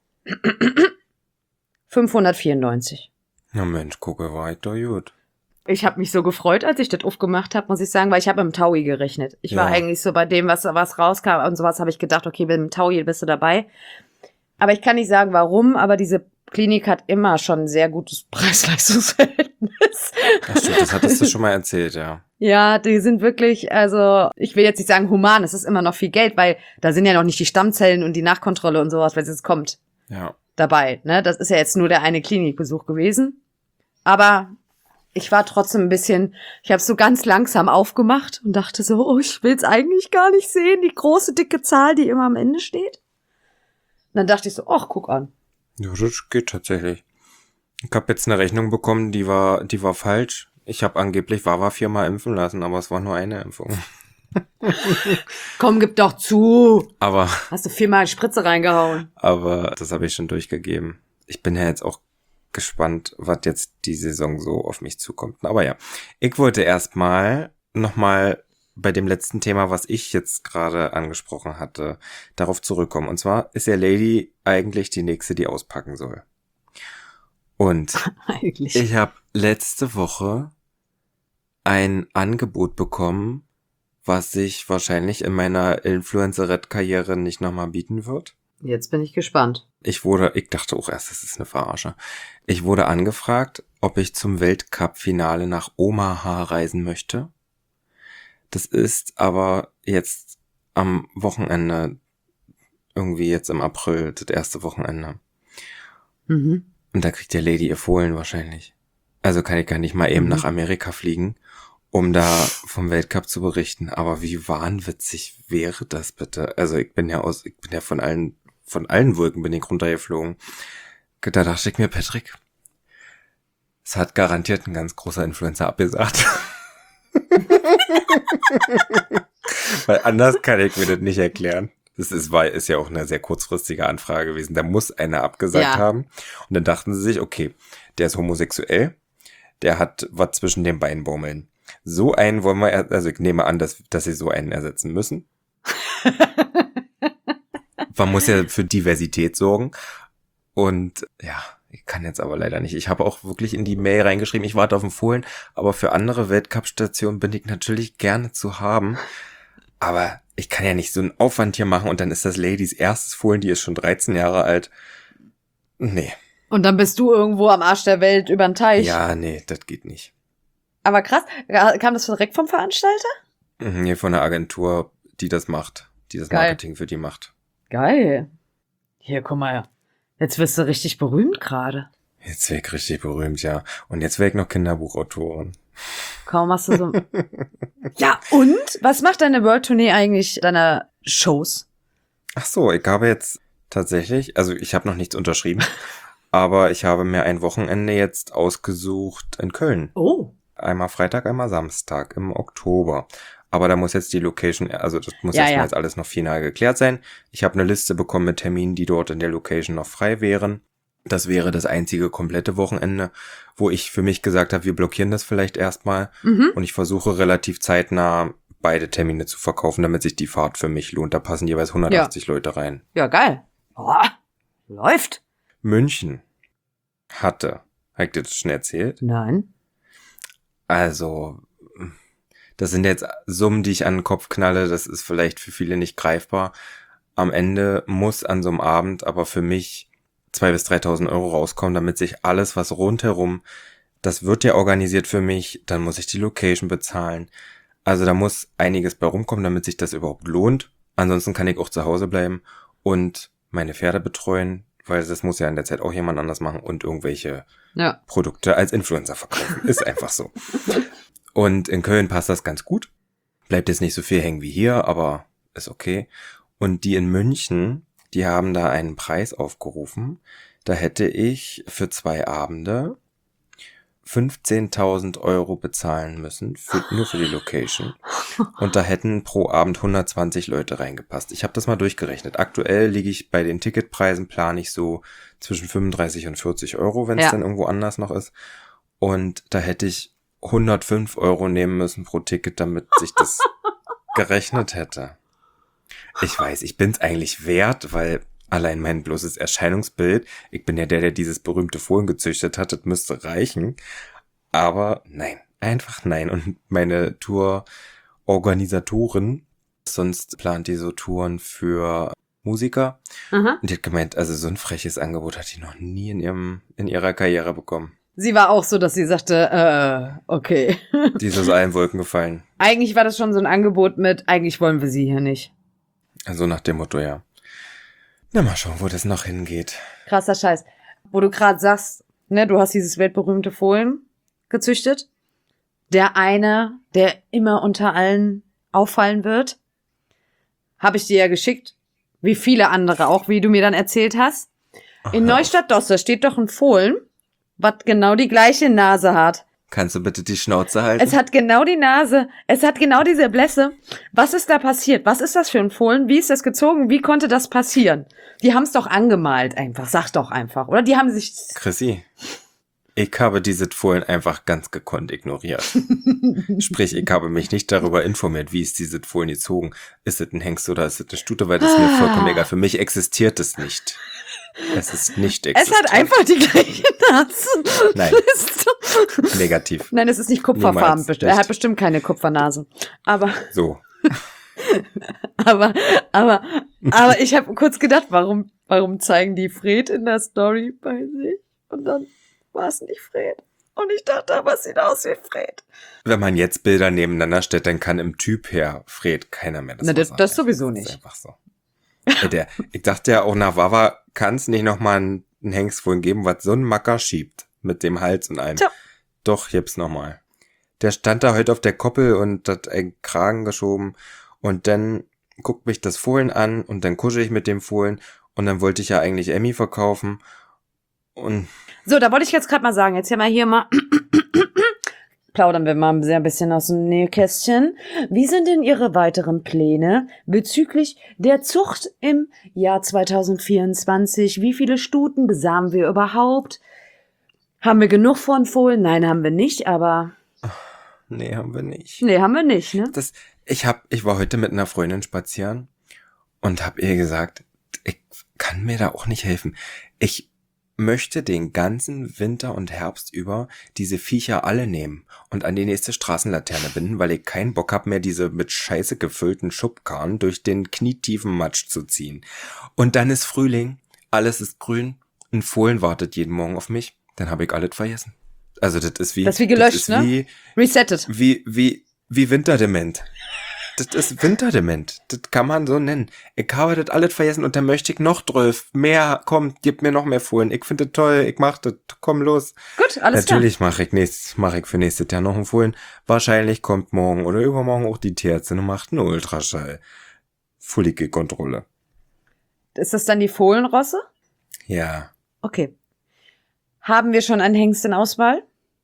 fünfhundertvierundneunzig. Na Mensch, gucke, war ich doch gut. Ich habe mich so gefreut, als ich das aufgemacht habe, muss ich sagen, weil ich habe mit dem Taui gerechnet. Ich war Ja. eigentlich so bei dem, was, was rauskam und sowas, habe ich gedacht, okay, mit dem Taui bist du dabei. Aber ich kann nicht sagen, warum, aber diese Klinik hat immer schon ein sehr gutes Preis-Leistungs-Verhältnis. Ach stimmt, das hattest du schon mal erzählt, ja. Ja, die sind wirklich, also ich will jetzt nicht sagen human, es ist immer noch viel Geld, weil da sind ja noch nicht die Stammzellen und die Nachkontrolle und sowas, wenn es jetzt kommt, Ja. dabei. Ne? Das ist ja jetzt nur der eine Klinikbesuch gewesen. Aber ich war trotzdem ein bisschen, ich habe es so ganz langsam aufgemacht und dachte so, oh, ich will's eigentlich gar nicht sehen, die große, dicke Zahl, die immer am Ende steht. Und dann dachte ich so, ach, guck an. Ja, das geht tatsächlich. Ich habe jetzt eine Rechnung bekommen, die war, die war falsch. Ich habe angeblich Wawa viermal impfen lassen, aber es war nur eine Impfung. Komm, gib doch zu. Aber, Hast du viermal Spritze reingehauen. aber das habe ich schon durchgegeben. Ich bin ja jetzt auch gespannt, was jetzt die Saison so auf mich zukommt. Aber ja, ich wollte erstmal nochmal bei dem letzten Thema, was ich jetzt gerade angesprochen hatte, darauf zurückkommen. Und zwar ist ja Lady eigentlich die nächste, die auspacken soll. Und Eigentlich. ich habe letzte Woche ein Angebot bekommen, was sich wahrscheinlich in meiner Influencer-Karriere nicht nochmal bieten wird. Jetzt bin ich gespannt. Ich wurde, ich dachte auch erst, das ist eine Verarsche. Ich wurde angefragt, ob ich zum Weltcup-Finale nach Omaha reisen möchte. Das ist aber jetzt am Wochenende, irgendwie jetzt im April, das erste Wochenende. Mhm. Und da kriegt der Lady ihr Fohlen wahrscheinlich. Also kann ich gar nicht mal eben Mhm. nach Amerika fliegen, um da vom Weltcup zu berichten. Aber wie wahnwitzig wäre das bitte? Also ich bin ja aus, ich bin ja von allen, von allen Wolken bin ich runtergeflogen. Da dachte ich mir, Patrick, es hat garantiert ein ganz großer Influencer abgesagt. Weil anders kann ich mir das nicht erklären. Das ist, war, ist ja auch eine sehr kurzfristige Anfrage gewesen. Da muss einer abgesagt Ja. haben. Und dann dachten sie sich, okay, der ist homosexuell, der hat was zwischen den Beinen baumeln. So einen wollen wir, er- also ich nehme an, dass, dass sie so einen ersetzen müssen. Man muss ja für Diversität sorgen. Und ja, ich kann jetzt aber leider nicht. Ich habe auch wirklich in die Mail reingeschrieben, ich warte auf den Fohlen, aber für andere Weltcup-Stationen bin ich natürlich gerne zu haben. Aber ich kann ja nicht so einen Aufwand hier machen und dann ist das Ladies erstes Fohlen, die ist schon dreizehn Jahre alt. Nee. Und dann bist du irgendwo am Arsch der Welt über den Teich. Ja, nee, das geht nicht. Aber krass, kam das direkt vom Veranstalter? Mhm, hier von der Agentur, die das macht, die das Geil. Marketing für die macht. Geil. Hier, guck mal. Jetzt wirst du richtig berühmt gerade. Jetzt wäre ich richtig berühmt, ja. Und jetzt wäre ich noch Kinderbuchautorin. Kaum hast du so... Ja, und? Was macht deine World-Tournee eigentlich deiner Shows? Ach so, ich habe jetzt tatsächlich, also ich habe noch nichts unterschrieben, aber ich habe mir ein Wochenende jetzt ausgesucht in Köln. Oh. Einmal Freitag, einmal Samstag im Oktober. Aber da muss jetzt die Location, also das muss Ja, erstmal ja. jetzt alles noch final geklärt sein. Ich habe eine Liste bekommen mit Terminen, die dort in der Location noch frei wären. Das wäre das einzige komplette Wochenende, wo ich für mich gesagt habe, wir blockieren das vielleicht erstmal. Mhm. Und ich versuche relativ zeitnah beide Termine zu verkaufen, damit sich die Fahrt für mich lohnt. Da passen jeweils hundertachtzig Leute rein. Ja, geil. Boah, läuft. München hatte, habe ich dir das schon erzählt? Nein. Also, das sind jetzt Summen, die ich an den Kopf knalle. Das ist vielleicht für viele nicht greifbar. Am Ende muss an so einem Abend aber für mich zweitausend bis dreitausend Euro rauskommen, damit sich alles, was rundherum, das wird ja organisiert für mich, dann muss ich die Location bezahlen. Also da muss einiges bei rumkommen, damit sich das überhaupt lohnt. Ansonsten kann ich auch zu Hause bleiben und meine Pferde betreuen, weil das muss ja in der Zeit auch jemand anders machen und irgendwelche Ja. Produkte als Influencer verkaufen. Ist einfach so. Und in Köln passt das ganz gut. Bleibt jetzt nicht so viel hängen wie hier, aber ist okay. Und die in München, die haben da einen Preis aufgerufen. Da hätte ich für zwei Abende fünfzehntausend Euro bezahlen müssen, für, nur für die Location. Und da hätten pro Abend hundertzwanzig Leute reingepasst. Ich habe das mal durchgerechnet. Aktuell liege ich bei den Ticketpreisen, plane ich so zwischen fünfunddreißig und vierzig Euro, wenn es Ja. dann irgendwo anders noch ist. Und da hätte ich hundertfünf Euro nehmen müssen pro Ticket, damit sich das gerechnet hätte. Ich weiß, ich bin's eigentlich wert, weil allein mein bloßes Erscheinungsbild, ich bin ja der, der dieses berühmte Fohlen gezüchtet hat, das müsste reichen. Aber nein, einfach nein. Und meine Tour-Organisatorin, sonst plant die so Touren für Musiker. Aha. Und die hat gemeint, also so ein freches Angebot hat die noch nie in ihrem in ihrer Karriere bekommen. Sie war auch so, dass sie sagte, äh, okay. Die ist aus allen Wolken gefallen. Eigentlich war das schon so ein Angebot mit, eigentlich wollen wir sie hier nicht. Also nach dem Motto, ja. Na, mal schauen, wo das noch hingeht. Krasser Scheiß. Wo du gerade sagst, ne, du hast dieses weltberühmte Fohlen gezüchtet. Der eine, der immer unter allen auffallen wird, habe ich dir ja geschickt. Wie viele andere auch, wie du mir dann erzählt hast. In Aha. Neustadt-Doster steht doch ein Fohlen, was genau die gleiche Nase hat. Kannst du bitte die Schnauze halten? Es hat genau die Nase, es hat genau diese Blässe. Was ist da passiert? Was ist das für ein Fohlen? Wie ist das gezogen? Wie konnte das passieren? Die haben es doch angemalt einfach, sag doch einfach. Oder die haben sich... Chrissy, ich habe dieses Fohlen einfach ganz gekonnt ignoriert. Sprich, ich habe mich nicht darüber informiert, wie ist dieses Fohlen gezogen. Ist es ein Hengst oder ist es eine Stute? Weil das ist mir vollkommen egal. Für mich existiert es nicht. Es ist nicht Es existent. hat einfach die gleiche Nase. Nein. Ist so- Negativ. Nein, es ist nicht kupferfarben. Niemals best- Er nicht. hat bestimmt keine Kupfernase. Aber, So. aber, aber, aber ich habe kurz gedacht, warum, warum zeigen die Fred in der Story bei sich? Und dann war es nicht Fred. Und ich dachte, aber es sieht aus wie Fred. Wenn man jetzt Bilder nebeneinander stellt, dann kann im Typ her Fred keiner mehr das Na, das- sagen. das sowieso Das ist nicht. einfach so. Äh, Der, ich dachte ja auch, nach Wawa kann es nicht nochmal einen, einen Hengstfohlen geben, was so ein Macker schiebt. Mit dem Hals und allem. Tja. Doch, gibt's nochmal. Der stand da heute auf der Koppel und hat einen Kragen geschoben. Und dann guckt mich das Fohlen an und dann kusche ich mit dem Fohlen. Und dann wollte ich ja eigentlich Emmy verkaufen. Und So, da wollte ich jetzt gerade mal sagen, jetzt ja mal hier mal plaudern wir mal sehr ein bisschen aus dem Nähkästchen. Wie sind denn Ihre weiteren Pläne bezüglich der Zucht im Jahr zwanzig vierundzwanzig? Wie viele Stuten besamen wir überhaupt? Haben wir genug von Fohlen? Nein, haben wir nicht, aber nee, haben wir nicht. nee, haben wir nicht, ne? Das, ich hab, ich war heute mit einer Freundin spazieren und hab ihr gesagt, ich kann mir da auch nicht helfen. Ich möchte den ganzen Winter und Herbst über diese Viecher alle nehmen und an die nächste Straßenlaterne binden, weil ich keinen Bock hab mehr, diese mit Scheiße gefüllten Schubkarren durch den knietiefen Matsch zu ziehen. Und dann ist Frühling, alles ist grün, ein Fohlen wartet jeden Morgen auf mich, dann hab ich alles vergessen. Also das ist wie... Das ist wie gelöscht, das ist ne? Wie, Resettet. wie, wie, wie Winterdement. Das ist Winterdement. Das kann man so nennen. Ich habe das alles vergessen und dann möchte ich noch drauf. Mehr, komm, gib mir noch mehr Fohlen. Ich finde das toll, ich mach das. Komm, los. Gut, alles Natürlich mache ich nächstes, mache ich für nächstes Jahr noch einen Fohlen. Wahrscheinlich kommt morgen oder übermorgen auch die Tierärztin und macht einen Ultraschall. Follikelkontrolle. klar. Ist das dann die Fohlenrosse? Ja, Okay. Haben wir schon einen Hengst in Auswahl?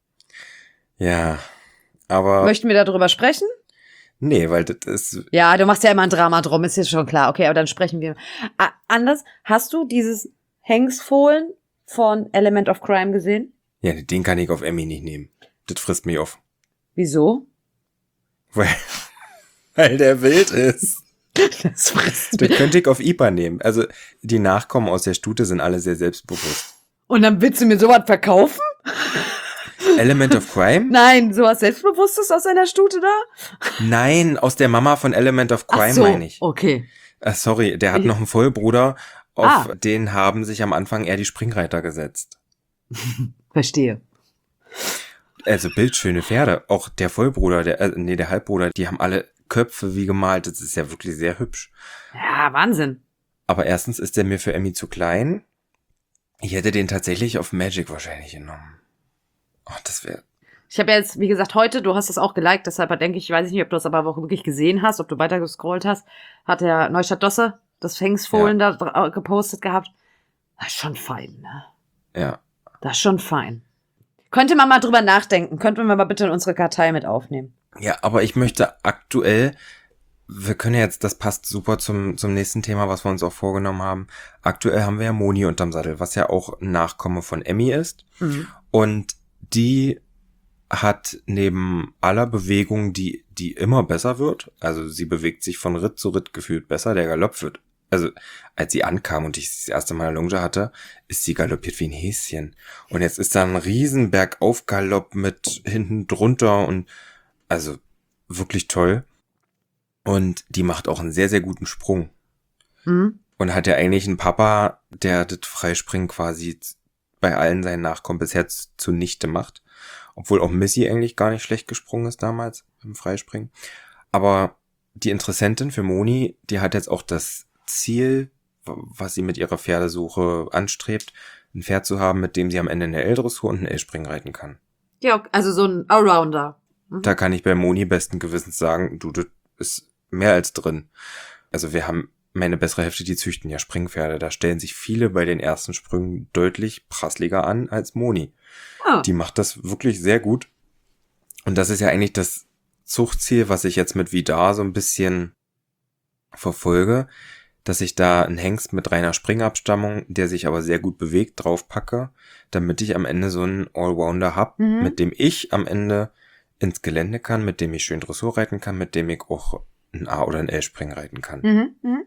ja. Aber, Möchten wir darüber sprechen? nee, weil das ist, Ja, du machst ja immer ein Drama drum, ist jetzt schon klar. Okay, aber dann sprechen wir. Ah, anders, hast du dieses Hengstfohlen von Element of Crime gesehen? ja, den kann ich auf Emmy nicht nehmen. Das frisst mich auf. Wieso? Weil, weil der wild ist. Das frisst Das könnte ich auf I P A nehmen. Also die Nachkommen aus der Stute sind alle sehr selbstbewusst. Und dann willst du mir sowas verkaufen? Element of Crime? Nein, sowas Selbstbewusstes aus einer Stute da? Nein, aus der Mama von Element of Crime Ach so, meine ich. okay. Äh, sorry, der hat noch einen Vollbruder. Auf Ah. den haben sich am Anfang eher die Springreiter gesetzt. Verstehe. Also bildschöne Pferde. Auch der Vollbruder, der, äh, nee, der Halbbruder, die haben alle Köpfe wie gemalt. Das ist ja wirklich sehr hübsch. Ja, Wahnsinn. Aber erstens ist der mir für Emmy zu klein. Ich hätte den tatsächlich auf Magic wahrscheinlich genommen. Oh, das wäre... Ich habe ja jetzt, wie gesagt, heute, du hast das auch geliked, deshalb denke ich, weiß ich nicht, ob du das aber auch wirklich gesehen hast, ob du weiter gescrollt hast, hat der Neustadt Dosse das Hengstfohlen da dra- gepostet gehabt. Das ist schon fein, ne? Ja. Das ist schon fein. Könnte man mal drüber nachdenken. Könnten wir mal bitte in unsere Kartei mit aufnehmen. Ja, aber ich möchte aktuell, wir können ja jetzt, das passt super zum zum nächsten Thema, was wir uns auch vorgenommen haben. Aktuell haben wir ja Moni unterm Sattel, was ja auch ein Nachkomme von Emmy ist. Mhm. Und die hat neben aller Bewegung, die die immer besser wird, also sie bewegt sich von Ritt zu Ritt gefühlt besser, der Galopp wird, also als sie ankam und ich das erste Mal eine Longe hatte, ist sie galoppiert wie ein Häschen. Und jetzt ist da ein riesen Bergaufgalopp mit hinten drunter und also wirklich toll. Und die macht auch einen sehr, sehr guten Sprung. Mhm. Und hat ja eigentlich einen Papa, der das Freispringen quasi bei allen seinen Nachkommen bisher zunichte macht. Obwohl auch Missy eigentlich gar nicht schlecht gesprungen ist damals im Freispringen. Aber die Interessentin für Moni, die hat jetzt auch das Ziel, was sie mit ihrer Pferdesuche anstrebt, ein Pferd zu haben, mit dem sie am Ende eine L-Dressur und einen L-Springen reiten kann. Ja, also so ein Allrounder. Mhm. Da kann ich bei Moni besten Gewissens sagen, du, das ist mehr als drin. Also wir haben meine bessere Hälfte, die züchten ja Springpferde. Da stellen sich viele bei den ersten Sprüngen deutlich prassliger an als Moni. Ah. Die macht das wirklich sehr gut. Und das ist ja eigentlich das Zuchtziel, was ich jetzt mit Vidar so ein bisschen verfolge, dass ich da einen Hengst mit reiner Springabstammung, der sich aber sehr gut bewegt, draufpacke, damit ich am Ende so einen Allrounder hab, Mhm. mit dem ich am Ende ins Gelände kann, mit dem ich schön Dressur reiten kann, mit dem ich auch ein A- oder ein L-Springen reiten kann. Mhm. Mhm.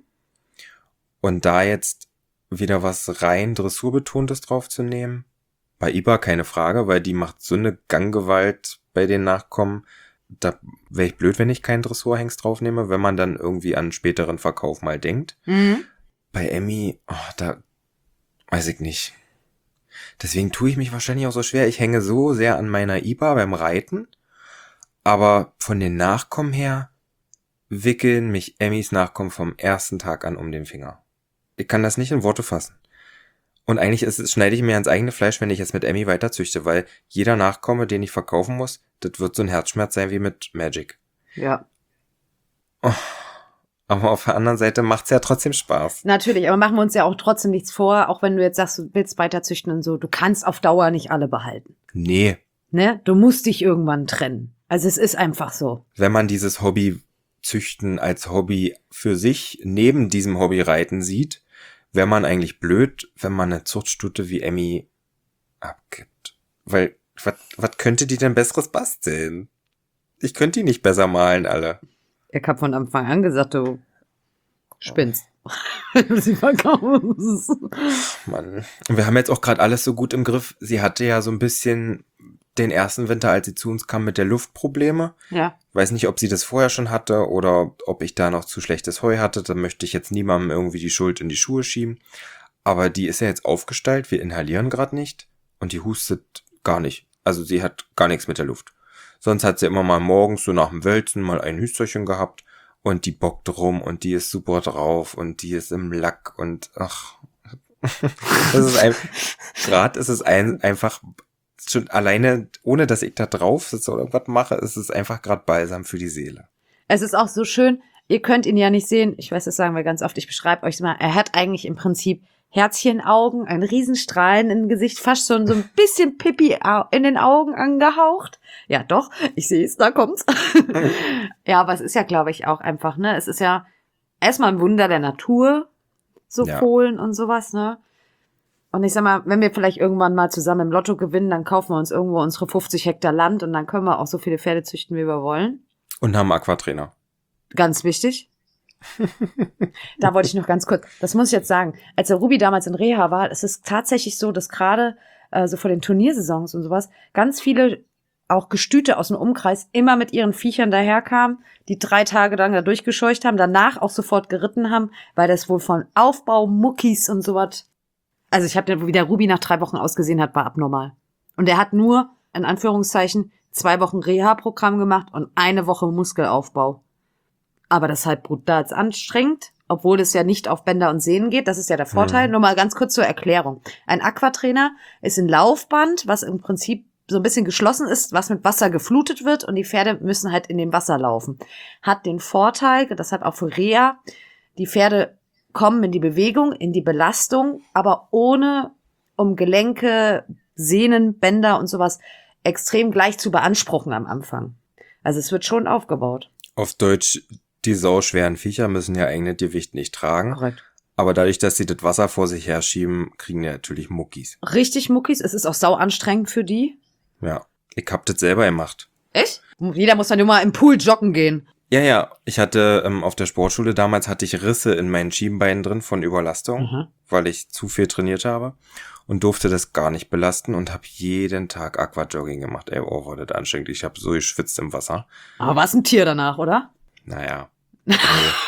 Und da jetzt wieder was rein Dressurbetontes draufzunehmen, bei Iba keine Frage, weil die macht so eine Ganggewalt bei den Nachkommen, da wäre ich blöd, wenn ich keinen Dressurhengst draufnehme, wenn man dann irgendwie an späteren Verkauf mal denkt. Mhm. Bei Emmy, oh, da weiß ich nicht. Deswegen tue ich mich wahrscheinlich auch so schwer. Ich hänge so sehr an meiner Iba beim Reiten, aber von den Nachkommen her wickeln mich Emmys Nachkommen vom ersten Tag an um den Finger. Ich kann das nicht in Worte fassen. Und eigentlich ist es, schneide ich mir ans eigene Fleisch, wenn ich jetzt mit Emmy weiterzüchte, weil jeder Nachkomme, den ich verkaufen muss, das wird so ein Herzschmerz sein wie mit Magic. Ja. Oh, aber auf der anderen Seite macht's ja trotzdem Spaß. Natürlich, aber machen wir uns ja auch trotzdem nichts vor, auch wenn du jetzt sagst, du willst weiterzüchten und so. Du kannst auf Dauer nicht alle behalten. Nee. Ne? Du musst dich irgendwann trennen. Also es ist einfach so. Wenn man dieses Hobby Züchten als Hobby für sich neben diesem Hobby Reiten sieht, wäre man eigentlich blöd, wenn man eine Zuchtstute wie Emmy abgibt. Weil, was könnte die denn Besseres basteln? Ich könnte die nicht besser malen, alle. Ich hab von Anfang an gesagt, du spinnst. Sie verkaufen es. Mann. Und wir haben jetzt auch gerade alles so gut im Griff. Sie hatte ja so ein bisschen den ersten Winter, als sie zu uns kam, mit der Luft Probleme. Ja. Weiß nicht, ob sie das vorher schon hatte oder ob ich da noch zu schlechtes Heu hatte. Da möchte ich jetzt niemandem irgendwie die Schuld in die Schuhe schieben. Aber die ist ja jetzt aufgestellt. Wir inhalieren gerade nicht. Und die hustet gar nicht. Also sie hat gar nichts mit der Luft. Sonst hat sie immer mal morgens so nach dem Wälzen mal ein Hüsterchen gehabt. Und die bockt rum und die ist super drauf und die ist im Lack und ach. Das ist ein, gerade ist es ein, einfach schon alleine, ohne dass ich da drauf sitze oder irgendwas mache, ist es einfach gerade balsam für die Seele. Es ist auch so schön, ihr könnt ihn ja nicht sehen, ich weiß, das sagen wir ganz oft, ich beschreibe euch mal, er hat eigentlich im Prinzip Herzchenaugen, ein Riesenstrahlen im Gesicht, fast schon so ein bisschen Pipi in den Augen angehaucht. Ja, doch, ich sehe es, da kommt's. Ja, aber es ist ja, glaube ich, auch einfach, ne, es ist ja erstmal ein Wunder der Natur, so Ja. Fohlen und sowas, ne. Und ich sag mal, wenn wir vielleicht irgendwann mal zusammen im Lotto gewinnen, dann kaufen wir uns irgendwo unsere fünfzig Hektar Land und dann können wir auch so viele Pferde züchten, wie wir wollen. Und haben einen Aquatrainer. Ganz wichtig. Da wollte ich noch ganz kurz, das muss ich jetzt sagen, als der Ruby damals in Reha war, ist es tatsächlich so, dass gerade äh, so vor den Turniersaisons und sowas ganz viele auch Gestüte aus dem Umkreis immer mit ihren Viechern daherkamen, die drei Tage lang da durchgescheucht haben, danach auch sofort geritten haben, weil das wohl von Aufbau, Muckis und sowas. Also ich habe, wie der Ruby nach drei Wochen ausgesehen hat, war abnormal. Und er hat nur, in Anführungszeichen, zwei Wochen Reha-Programm gemacht und eine Woche Muskelaufbau. Aber das ist halt brutal anstrengend, obwohl es ja nicht auf Bänder und Sehnen geht. Das ist ja der Vorteil. Mhm. Nur mal ganz kurz zur Erklärung. Ein Aquatrainer ist ein Laufband, was im Prinzip so ein bisschen geschlossen ist, was mit Wasser geflutet wird und die Pferde müssen halt in dem Wasser laufen. Hat den Vorteil, deshalb auch für Reha, die Pferde kommen in die Bewegung, in die Belastung, aber ohne um Gelenke, Sehnen, Bänder und sowas extrem gleich zu beanspruchen am Anfang. Also es wird schon aufgebaut. Auf Deutsch, die sauschweren Viecher müssen ja eigenes Gewicht nicht tragen. Korrekt. Aber dadurch, dass sie das Wasser vor sich herschieben, kriegen die natürlich Muckis. Richtig Muckis, es ist auch sau anstrengend für die. Ja, ich hab das selber gemacht. Echt? Jeder muss dann immer im Pool joggen gehen. Ja, ja, ich hatte ähm, auf der Sportschule damals hatte ich Risse in meinen Schienbeinen drin von Überlastung, Mhm. weil ich zu viel trainiert habe und durfte das gar nicht belasten und habe jeden Tag Aquajogging gemacht. Ey, oh, war das anstrengend. Ich habe so geschwitzt im Wasser. Aber war's ein Tier danach, oder? Naja. Nee.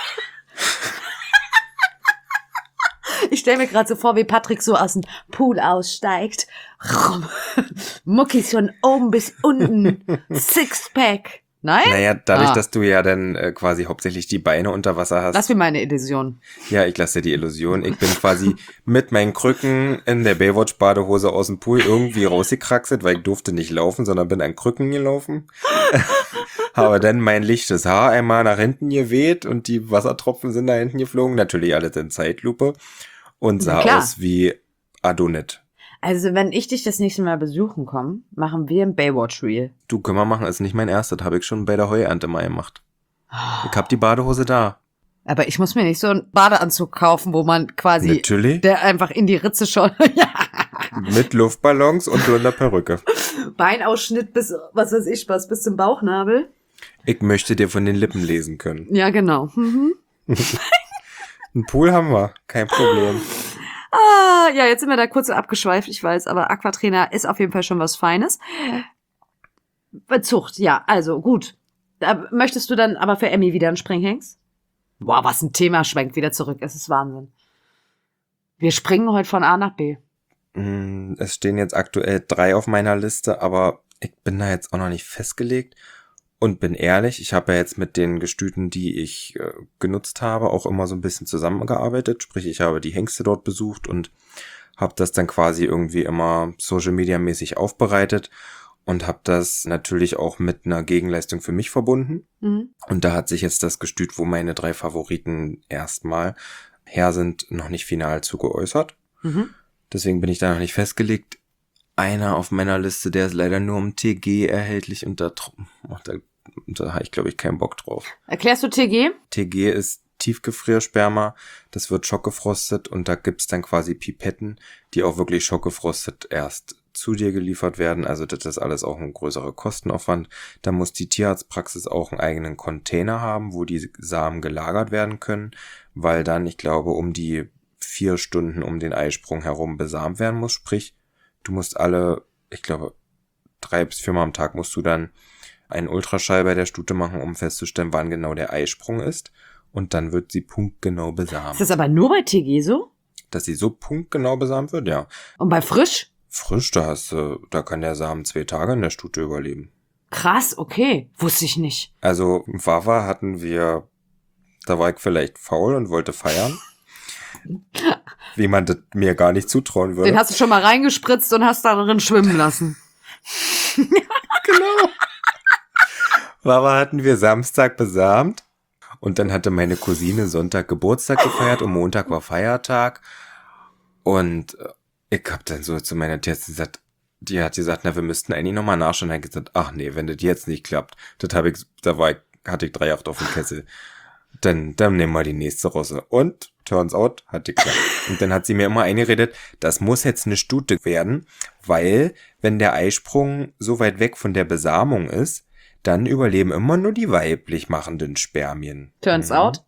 Ich stelle mir gerade so vor, wie Patrick so aus dem Pool aussteigt. Muckis von oben bis unten. Sixpack. Nein? Naja, dadurch, Ah. dass du ja dann äh, quasi hauptsächlich die Beine unter Wasser hast. Lass mir meine Illusion. Ja, ich lasse dir die Illusion. Ich bin quasi mit meinen Krücken in der Baywatch-Badehose aus dem Pool irgendwie rausgekraxelt, weil ich durfte nicht laufen, sondern bin an Krücken gelaufen. Habe dann mein lichtes Haar einmal nach hinten geweht und die Wassertropfen sind nach hinten geflogen. Natürlich alles in Zeitlupe. Und sah Klar. aus wie Adonit. Also, wenn ich dich das nächste Mal besuchen komme, machen wir ein Baywatch-Reel. Du, können wir machen, ist nicht mein erstes. Habe ich schon bei der Heuernte mal gemacht. Ich hab die Badehose da. Aber ich muss mir nicht so einen Badeanzug kaufen, wo man quasi, Natürlich. der einfach in die Ritze schon, ja, Mit Luftballons und blonder Perücke. Beinausschnitt bis, was weiß ich was, bis zum Bauchnabel. Ich möchte dir von den Lippen lesen können. Ja, genau. Mhm. Einen Pool haben wir, kein Problem. Ah, ja, jetzt sind wir da kurz so abgeschweift, ich weiß, aber Aquatrainer ist auf jeden Fall schon was Feines. Zucht, ja, also gut. Da möchtest du dann aber für Emmy wieder einen Springhengst? Boah, was ein Thema, schwenkt wieder zurück. Es ist Wahnsinn. Wir springen heute von A nach B. Mm, Es stehen jetzt aktuell drei auf meiner Liste, aber ich bin da jetzt auch noch nicht festgelegt und bin ehrlich, ich habe ja jetzt mit den Gestüten, die ich äh, genutzt habe, auch immer so ein bisschen zusammengearbeitet. Sprich, ich habe die Hengste dort besucht und habe das dann quasi irgendwie immer Social-Media-mäßig aufbereitet und habe das natürlich auch mit einer Gegenleistung für mich verbunden. Mhm. Und da hat sich jetzt das Gestüt, wo meine drei Favoriten erstmal her sind, noch nicht final zu geäußert. Mhm. Deswegen bin ich da noch nicht festgelegt. Einer auf meiner Liste, der ist leider nur im T G erhältlich und da, oh, da, da habe ich, glaube ich, keinen Bock drauf. Erklärst du T G? T G ist Tiefgefriersperma, das wird schockgefrostet und da gibt's dann quasi Pipetten, die auch wirklich schockgefrostet erst zu dir geliefert werden. Also das ist alles auch ein größerer Kostenaufwand. Da muss die Tierarztpraxis auch einen eigenen Container haben, wo die Samen gelagert werden können, weil dann, ich glaube, um die vier Stunden um den Eisprung herum besamt werden muss. Sprich, du musst alle, ich glaube, drei bis viermal am Tag musst du dann einen Ultraschall bei der Stute machen, um festzustellen, wann genau der Eisprung ist. Und dann wird sie punktgenau besamt. Ist das aber nur bei T G so? Dass sie so punktgenau besamt wird, ja. Und bei frisch? Frisch, da hast du, da kann der Samen zwei Tage in der Stute überleben. Krass, okay. Wusste ich nicht. Also Wawa hatten wir, da war ich vielleicht faul und wollte feiern. Wie man das mir gar nicht zutrauen würde. Den hast du schon mal reingespritzt und hast darin schwimmen lassen. Genau. Wawa hatten wir Samstag besamt. Und dann hatte meine Cousine Sonntag Geburtstag gefeiert und Montag war Feiertag. Und ich hab dann so zu meiner Tierärztin gesagt, die hat gesagt, na, wir müssten eigentlich nochmal nachschauen. Dann hat gesagt, ach nee, wenn das jetzt nicht klappt, das habe ich, da war ich, hatte ich drei Acht auf dem Kessel. Dann, dann nehmen wir die nächste Rosse. Und, turns out, hat geklappt. Und dann hat sie mir immer eingeredet, das muss jetzt eine Stute werden, weil, wenn der Eisprung so weit weg von der Besamung ist, dann überleben immer nur die weiblich machenden Spermien. Turns mhm. out.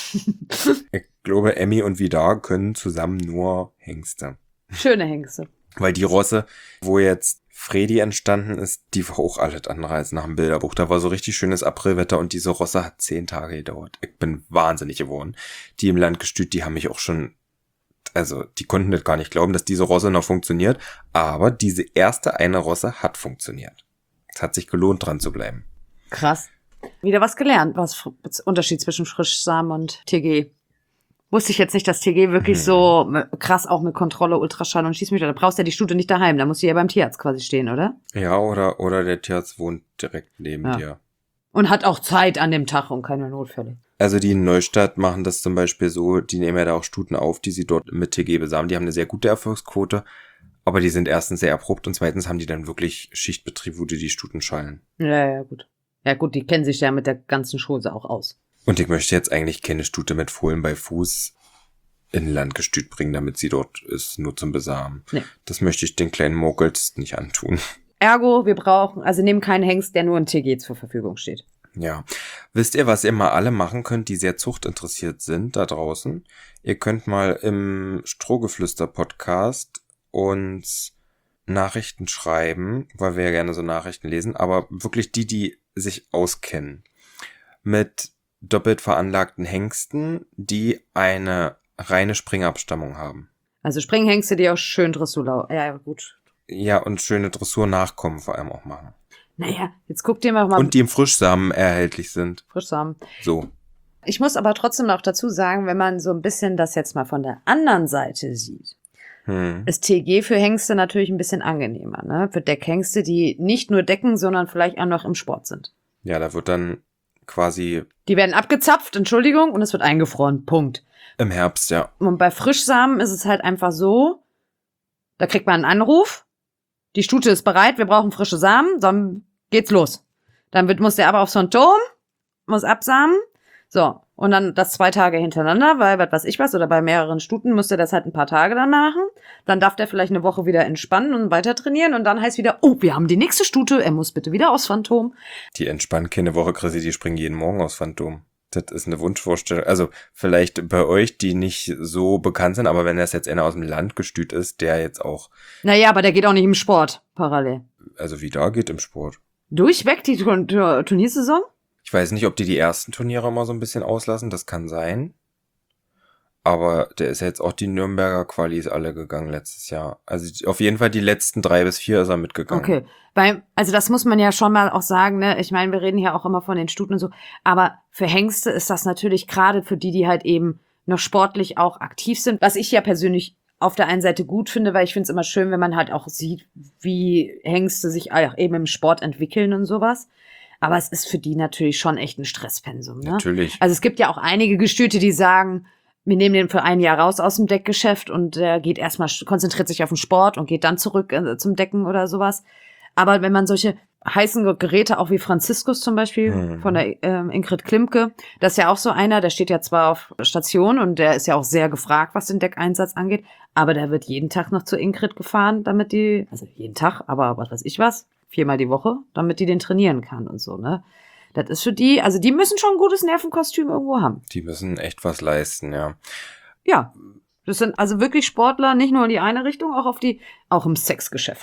Ich glaube, Emmy und Vidar können zusammen nur Hengste. Schöne Hengste. Weil die Rosse, wo jetzt Fredi entstanden ist, die war auch alles andere als nach dem Bilderbuch. Da war so richtig schönes Aprilwetter und diese Rosse hat zehn Tage gedauert. Ich bin wahnsinnig geworden. Die im Landgestüt, die haben mich auch schon, also die konnten das gar nicht glauben, dass diese Rosse noch funktioniert. Aber diese erste eine Rosse hat funktioniert. Es hat sich gelohnt, dran zu bleiben. Krass. Wieder was gelernt, was Unterschied zwischen Frischsamen und T G. Wusste ich jetzt nicht, dass T G wirklich hm. so krass auch mit Kontrolle, Ultraschall und Schießmich. Da brauchst du ja die Stute nicht daheim, da musst du ja beim Tierarzt quasi stehen, oder? Ja, oder oder der Tierarzt wohnt direkt neben ja. dir. Und hat auch Zeit an dem Tag und keine Notfälle. Also die in Neustadt machen das zum Beispiel so, die nehmen ja da auch Stuten auf, die sie dort mit T G besamen. Die haben eine sehr gute Erfolgsquote, aber die sind erstens sehr abrupt und zweitens haben die dann wirklich Schichtbetrieb, wo die die Stuten schallen. Ja, ja, gut. Ja gut, die kennen sich ja mit der ganzen Chose auch aus. Und ich möchte jetzt eigentlich keine Stute mit Fohlen bei Fuß in Landgestüt bringen, damit sie dort ist, nur zum Besamen. Nee. Das möchte ich den kleinen Mogels nicht antun. Ergo, wir brauchen, also nehmen keinen Hengst, der nur in T G zur Verfügung steht. Ja. Wisst ihr, was ihr mal alle machen könnt, die sehr zuchtinteressiert sind da draußen? Ihr könnt mal im Strohgeflüster-Podcast uns Nachrichten schreiben, weil wir ja gerne so Nachrichten lesen, aber wirklich die, die sich auskennen. Mit doppelt veranlagten Hengsten, die eine reine Springabstammung haben. Also Springhengste, die auch schön Dressurlau. Ja, gut. Ja, und schöne Dressur-Nachkommen vor allem auch machen. Naja, jetzt guck dir mal mal. Und die im Frischsamen erhältlich sind. Frischsamen. So. Ich muss aber trotzdem noch dazu sagen, wenn man so ein bisschen das jetzt mal von der anderen Seite sieht, hm. ist T G für Hengste natürlich ein bisschen angenehmer, ne? Für Deckhengste, die nicht nur decken, sondern vielleicht auch noch im Sport sind. Ja, da wird dann quasi... Die werden abgezapft, Entschuldigung, und es wird eingefroren. Punkt. Im Herbst, ja. Und bei Frischsamen ist es halt einfach so, da kriegt man einen Anruf, die Stute ist bereit, wir brauchen frische Samen, dann geht's los. Dann wird, muss der aber auf so einen Turm, muss absamen, so, und dann das zwei Tage hintereinander, weil, was weiß ich was, oder bei mehreren Stuten müsste das halt ein paar Tage dann machen, dann darf der vielleicht eine Woche wieder entspannen und weiter trainieren und dann heißt wieder, oh, wir haben die nächste Stute, er muss bitte wieder aufs Phantom. Die entspannen keine Woche, Chrissy, die springen jeden Morgen aufs Phantom. Das ist eine Wunschvorstellung. Also vielleicht bei euch, die nicht so bekannt sind, aber wenn das jetzt einer aus dem Landgestüt ist, der jetzt auch... Naja, aber der geht auch nicht im Sport parallel. Also wie da geht im Sport. Durchweg die Tur- Tur- Turniersaison? Ich weiß nicht, ob die die ersten Turniere mal so ein bisschen auslassen, das kann sein. Aber der ist ja jetzt auch die Nürnberger Qualis alle gegangen letztes Jahr. Also auf jeden Fall die letzten drei bis vier ist er mitgegangen. Okay, weil, also das muss man ja schon mal auch sagen, ne? Ich meine, wir reden hier auch immer von den Stuten und so, aber für Hengste ist das natürlich gerade für die, die halt eben noch sportlich auch aktiv sind, was ich ja persönlich auf der einen Seite gut finde, weil ich finde es immer schön, wenn man halt auch sieht, wie Hengste sich auch eben im Sport entwickeln und sowas. Aber es ist für die natürlich schon echt ein Stresspensum, ne? Natürlich. Also es gibt ja auch einige Gestüte, die sagen, wir nehmen den für ein Jahr raus aus dem Deckgeschäft und der geht erstmal, konzentriert sich auf den Sport und geht dann zurück äh, zum Decken oder sowas. Aber wenn man solche heißen Geräte, auch wie Franziskus zum Beispiel, mhm. von der ähm, Ingrid Klimke, das ist ja auch so einer, der steht ja zwar auf Station und der ist ja auch sehr gefragt, was den Deckeinsatz angeht, aber der wird jeden Tag noch zu Ingrid gefahren, damit die, also jeden Tag, aber was weiß ich was, viermal die Woche, damit die den trainieren kann und so, ne? Das ist für die, also die müssen schon ein gutes Nervenkostüm irgendwo haben. Die müssen echt was leisten, ja. Ja, das sind also wirklich Sportler, nicht nur in die eine Richtung, auch auf die, auch im Sexgeschäft.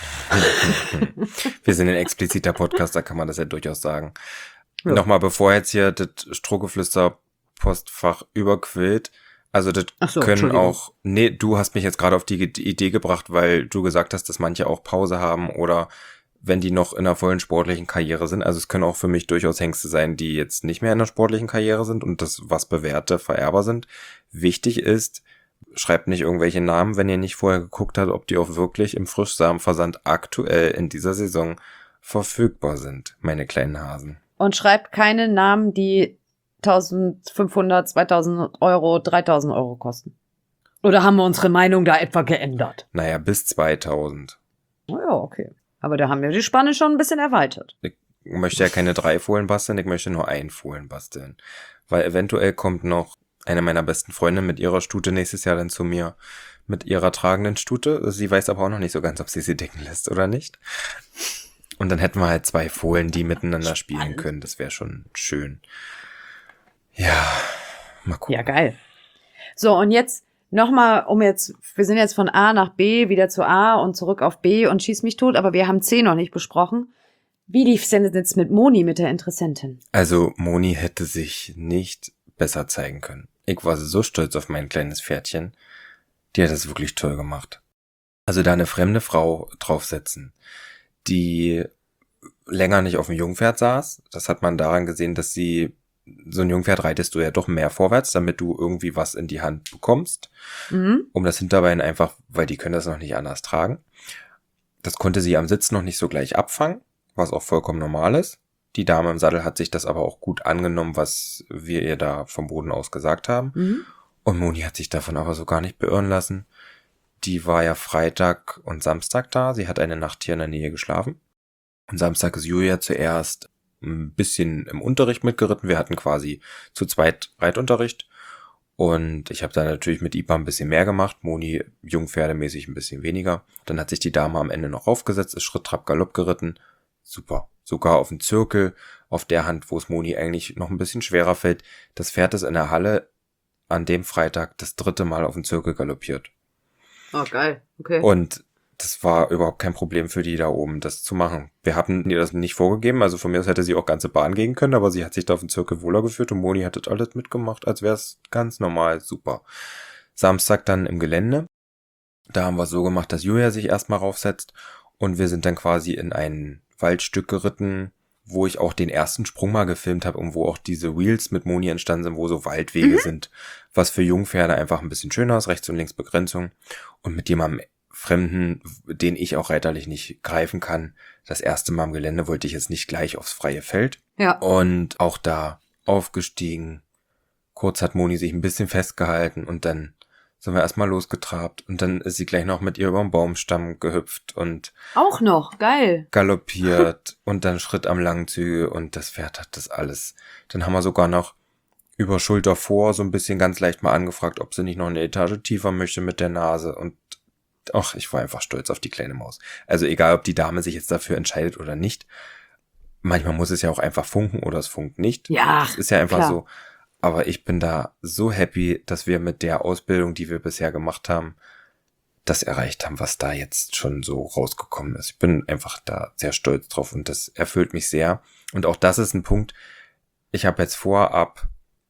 Wir sind ein expliziter Podcast, da kann man das ja durchaus sagen. Ja. Nochmal, bevor jetzt hier das Strohgeflüster-Postfach überquillt, also das so, können auch, nee, du hast mich jetzt gerade auf die Idee gebracht, weil du gesagt hast, dass manche auch Pause haben oder wenn die noch in einer vollen sportlichen Karriere sind. Also es können auch für mich durchaus Hengste sein, die jetzt nicht mehr in einer sportlichen Karriere sind und das was bewährte Vererber sind. Wichtig ist, schreibt nicht irgendwelche Namen, wenn ihr nicht vorher geguckt habt, ob die auch wirklich im Frischsamenversand aktuell in dieser Saison verfügbar sind, meine kleinen Hasen. Und schreibt keine Namen, die eintausendfünfhundert, zweitausend Euro, dreitausend Euro kosten. Oder haben wir unsere Meinung da etwa geändert? Naja, bis zweitausend. Na ja, okay. Aber da haben wir die Spanne schon ein bisschen erweitert. Ich möchte ja keine drei Fohlen basteln, ich möchte nur ein Fohlen basteln. Weil eventuell kommt noch eine meiner besten Freundinnen mit ihrer Stute nächstes Jahr dann zu mir mit ihrer tragenden Stute. Sie weiß aber auch noch nicht so ganz, ob sie sie decken lässt oder nicht. Und dann hätten wir halt zwei Fohlen, die miteinander spielen können. Das wäre schon schön. Ja, mal gucken. Ja, geil. So, und jetzt nochmal, um jetzt, wir sind jetzt von A nach B, wieder zu A und zurück auf B und schieß mich tot, aber wir haben C noch nicht besprochen. Wie lief es denn jetzt mit Moni, mit der Interessentin? Also Moni hätte sich nicht besser zeigen können. Ich war so stolz auf mein kleines Pferdchen. Die hat das wirklich toll gemacht. Also da eine fremde Frau draufsetzen, die länger nicht auf dem Jungpferd saß. Das hat man daran gesehen, dass sie, so ein Jungpferd reitest du ja doch mehr vorwärts, damit du irgendwie was in die Hand bekommst. Mhm. Um das Hinterbein einfach, weil die können das noch nicht anders tragen. Das konnte sie am Sitz noch nicht so gleich abfangen, was auch vollkommen normal ist. Die Dame im Sattel hat sich das aber auch gut angenommen, was wir ihr da vom Boden aus gesagt haben. Mhm. Und Moni hat sich davon aber so gar nicht beirren lassen. Die war ja Freitag und Samstag da. Sie hat eine Nacht hier in der Nähe geschlafen. Und Samstag ist Julia zuerst ein bisschen im Unterricht mitgeritten. Wir hatten quasi zu zweit Reitunterricht. Und ich habe da natürlich mit Ipa ein bisschen mehr gemacht. Moni jungpferdemäßig ein bisschen weniger. Dann hat sich die Dame am Ende noch aufgesetzt, ist Schritt, Trab, Galopp geritten. Super. Sogar auf dem Zirkel, auf der Hand, wo es Moni eigentlich noch ein bisschen schwerer fällt. Das Pferd ist in der Halle an dem Freitag das dritte Mal auf dem Zirkel galoppiert. Oh, geil. Okay. Und das war überhaupt kein Problem für die da oben, das zu machen. Wir hatten ihr das nicht vorgegeben, also von mir aus hätte sie auch ganze Bahn gehen können, aber sie hat sich da auf dem Zirkel wohler geführt und Moni hat das alles mitgemacht, als wäre es ganz normal. Super. Samstag dann im Gelände. Da haben wir so gemacht, dass Julia sich erstmal raufsetzt und wir sind dann quasi in ein Waldstück geritten, wo ich auch den ersten Sprung mal gefilmt habe und wo auch diese Wheels mit Moni entstanden sind, wo so Waldwege mhm. sind, was für Jungpferde einfach ein bisschen schöner ist, rechts und links Begrenzung und mit jemandem Fremden, den ich auch reiterlich nicht greifen kann. Das erste Mal im Gelände wollte ich jetzt nicht gleich aufs freie Feld. Ja. Und auch da aufgestiegen. Kurz hat Moni sich ein bisschen festgehalten und dann sind wir erstmal losgetrabt und dann ist sie gleich noch mit ihr über den Baumstamm gehüpft und auch noch, geil. Galoppiert und dann Schritt am Langzüge und das Pferd hat das alles. Dann haben wir sogar noch über Schulter vor so ein bisschen ganz leicht mal angefragt, ob sie nicht noch eine Etage tiefer möchte mit der Nase und ach, ich war einfach stolz auf die kleine Maus. Also egal, ob die Dame sich jetzt dafür entscheidet oder nicht. Manchmal muss es ja auch einfach funken oder es funkt nicht. Ja, das ist ja einfach klar. so. Aber ich bin da so happy, dass wir mit der Ausbildung, die wir bisher gemacht haben, das erreicht haben, was da jetzt schon so rausgekommen ist. Ich bin einfach da sehr stolz drauf und das erfüllt mich sehr. Und auch das ist ein Punkt, ich habe jetzt vor, ab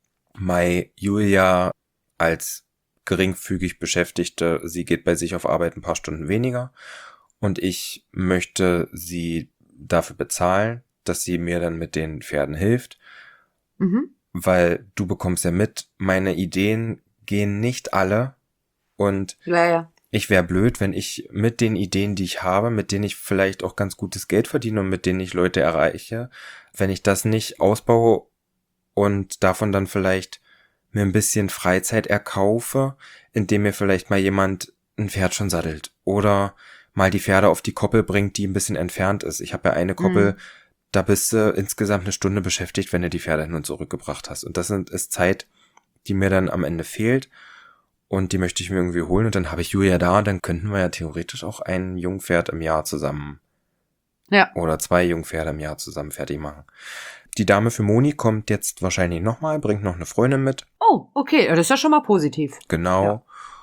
Mai Julia als geringfügig Beschäftigte, sie geht bei sich auf Arbeit ein paar Stunden weniger und ich möchte sie dafür bezahlen, dass sie mir dann mit den Pferden hilft. Mhm. Weil du bekommst ja mit, meine Ideen gehen nicht alle und ja, ja. ich wäre blöd, wenn ich mit den Ideen, die ich habe, mit denen ich vielleicht auch ganz gutes Geld verdiene und mit denen ich Leute erreiche, wenn ich das nicht ausbaue und davon dann vielleicht mir ein bisschen Freizeit erkaufe, indem mir vielleicht mal jemand ein Pferd schon sattelt oder mal die Pferde auf die Koppel bringt, die ein bisschen entfernt ist. Ich habe ja eine Koppel, mhm. da bist du insgesamt eine Stunde beschäftigt, wenn du die Pferde hin und zurückgebracht hast. Und das ist Zeit, die mir dann am Ende fehlt. Und die möchte ich mir irgendwie holen. Und dann habe ich Julia da. Und dann könnten wir ja theoretisch auch ein Jungpferd im Jahr zusammen. Ja. Oder zwei Jungpferde im Jahr zusammen fertig machen. Die Dame für Moni kommt jetzt wahrscheinlich nochmal, bringt noch eine Freundin mit. Oh, okay. Das ist ja schon mal positiv. Genau. Ja.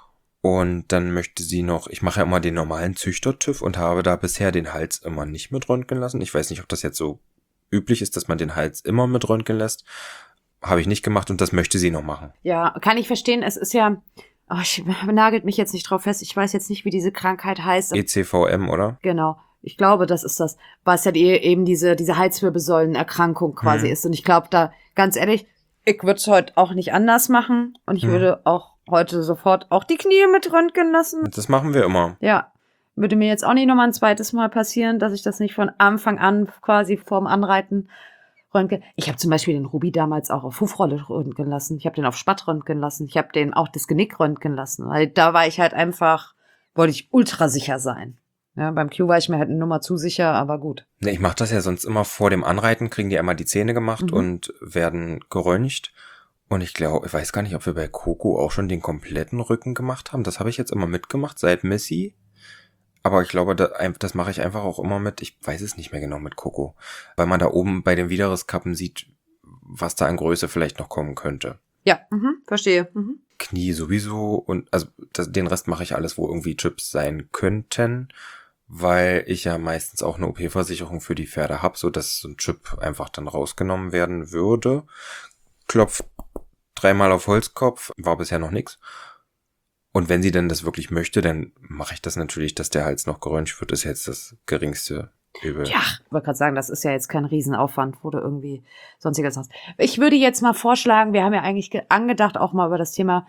Und dann möchte sie noch, ich mache ja immer den normalen Züchter-TÜV und habe da bisher den Hals immer nicht mit röntgen lassen. Ich weiß nicht, ob das jetzt so üblich ist, dass man den Hals immer mit röntgen lässt. Habe ich nicht gemacht und das möchte sie noch machen. Ja, kann ich verstehen. Es ist ja, oh, ich nagelt mich jetzt nicht drauf fest. Ich weiß jetzt nicht, wie diese Krankheit heißt. E C V M, oder? Genau. Ich glaube, das ist das, was ja die, eben diese, diese Halswirbelsäulenerkrankung quasi hm. ist. Und ich glaube da, ganz ehrlich, ich würde es heute auch nicht anders machen. Und ich hm. würde auch heute sofort auch die Knie mit röntgen lassen. Das machen wir immer. Ja. Würde mir jetzt auch nicht nochmal ein zweites Mal passieren, dass ich das nicht von Anfang an quasi vorm Anreiten röntgen. Ich habe zum Beispiel den Ruby damals auch auf Hufrolle röntgen lassen. Ich habe den auf Spatt röntgen lassen. Ich habe den auch das Genick röntgen lassen. Weil da war ich halt einfach, wollte ich ultra sicher sein. Ja, beim Q war ich mir halt eine Nummer zu sicher, aber gut. Ne, ich mache das ja sonst immer vor dem Anreiten, kriegen die einmal die Zähne gemacht mhm. und werden geröntgt. Und ich glaube, ich weiß gar nicht, ob wir bei Coco auch schon den kompletten Rücken gemacht haben. Das habe ich jetzt immer mitgemacht, seit Missy. Aber ich glaube, das, das mache ich einfach auch immer mit. Ich weiß es nicht mehr genau mit Coco. Weil man da oben bei den Widerrisskappen sieht, was da an Größe vielleicht noch kommen könnte. Ja, mhm, verstehe. Mhm. Knie sowieso. Und also das, den Rest mache ich alles, wo irgendwie Chips sein könnten. Weil ich ja meistens auch eine O P-Versicherung für die Pferde habe, so dass so ein Chip einfach dann rausgenommen werden würde. Klopft dreimal auf Holzkopf, war bisher noch nix. Und wenn sie denn das wirklich möchte, dann mache ich das natürlich, dass der Hals noch geröntgt wird, ist jetzt das geringste Übel. Ja, ich wollte gerade sagen, das ist ja jetzt kein Riesenaufwand, wo du irgendwie sonstiges hast. Ich würde jetzt mal vorschlagen, wir haben ja eigentlich angedacht, auch mal über das Thema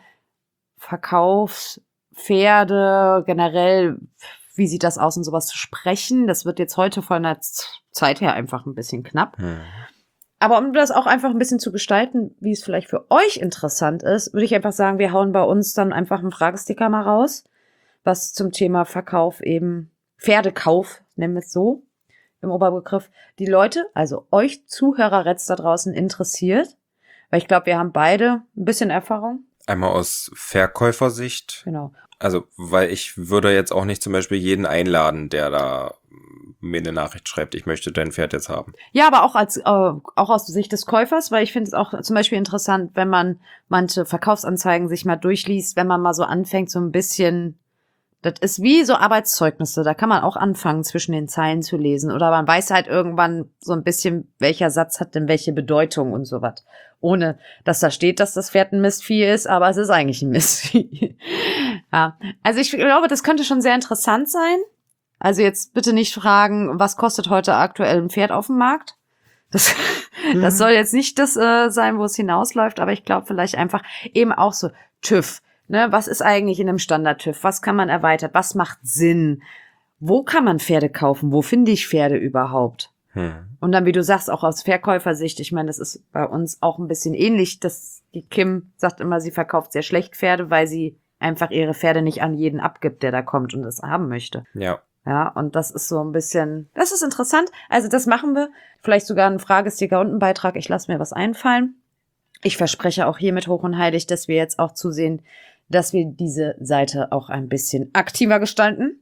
Verkaufspferde, generell, wie sieht das aus und sowas zu sprechen. Das wird jetzt heute von der Zeit her einfach ein bisschen knapp. Hm. Aber um das auch einfach ein bisschen zu gestalten, wie es vielleicht für euch interessant ist, würde ich einfach sagen, wir hauen bei uns dann einfach einen Fragesticker mal raus, was zum Thema Verkauf eben, Pferdekauf, nennen wir es so, im Oberbegriff, die Leute, also euch Zuhörerretz da draußen interessiert. Weil ich glaube, wir haben beide ein bisschen Erfahrung. Einmal aus Verkäufersicht. Genau. Also, weil ich würde jetzt auch nicht zum Beispiel jeden einladen, der da mir eine Nachricht schreibt, ich möchte dein Pferd jetzt haben. Ja, aber auch als äh, auch aus Sicht des Käufers, weil ich finde es auch zum Beispiel interessant, wenn man manche Verkaufsanzeigen sich mal durchliest, wenn man mal so anfängt, so ein bisschen, das ist wie so Arbeitszeugnisse, da kann man auch anfangen, zwischen den Zeilen zu lesen. Oder man weiß halt irgendwann so ein bisschen, welcher Satz hat denn welche Bedeutung und sowas. Ohne, dass da steht, dass das Pferd ein Mistvieh ist, aber es ist eigentlich ein Mistvieh. Ja, also ich glaube, das könnte schon sehr interessant sein. Also jetzt bitte nicht fragen, was kostet heute aktuell ein Pferd auf dem Markt? Das, mhm. das soll jetzt nicht das äh, sein, wo es hinausläuft, aber ich glaube vielleicht einfach eben auch so TÜV. Ne? Was ist eigentlich in einem Standard-TÜV? Was kann man erweitern? Was macht Sinn? Wo kann man Pferde kaufen? Wo finde ich Pferde überhaupt? Hm. Und dann, wie du sagst, auch aus Verkäufersicht, ich meine, das ist bei uns auch ein bisschen ähnlich, dass die Kim sagt immer, sie verkauft sehr schlecht Pferde, weil sie einfach ihre Pferde nicht an jeden abgibt, der da kommt und das haben möchte. Ja. Ja, und das ist so ein bisschen, das ist interessant. Also das machen wir. Vielleicht sogar einen Fragesticker und einen Beitrag. Ich lasse mir was einfallen. Ich verspreche auch hiermit hoch und heilig, dass wir jetzt auch zusehen, dass wir diese Seite auch ein bisschen aktiver gestalten.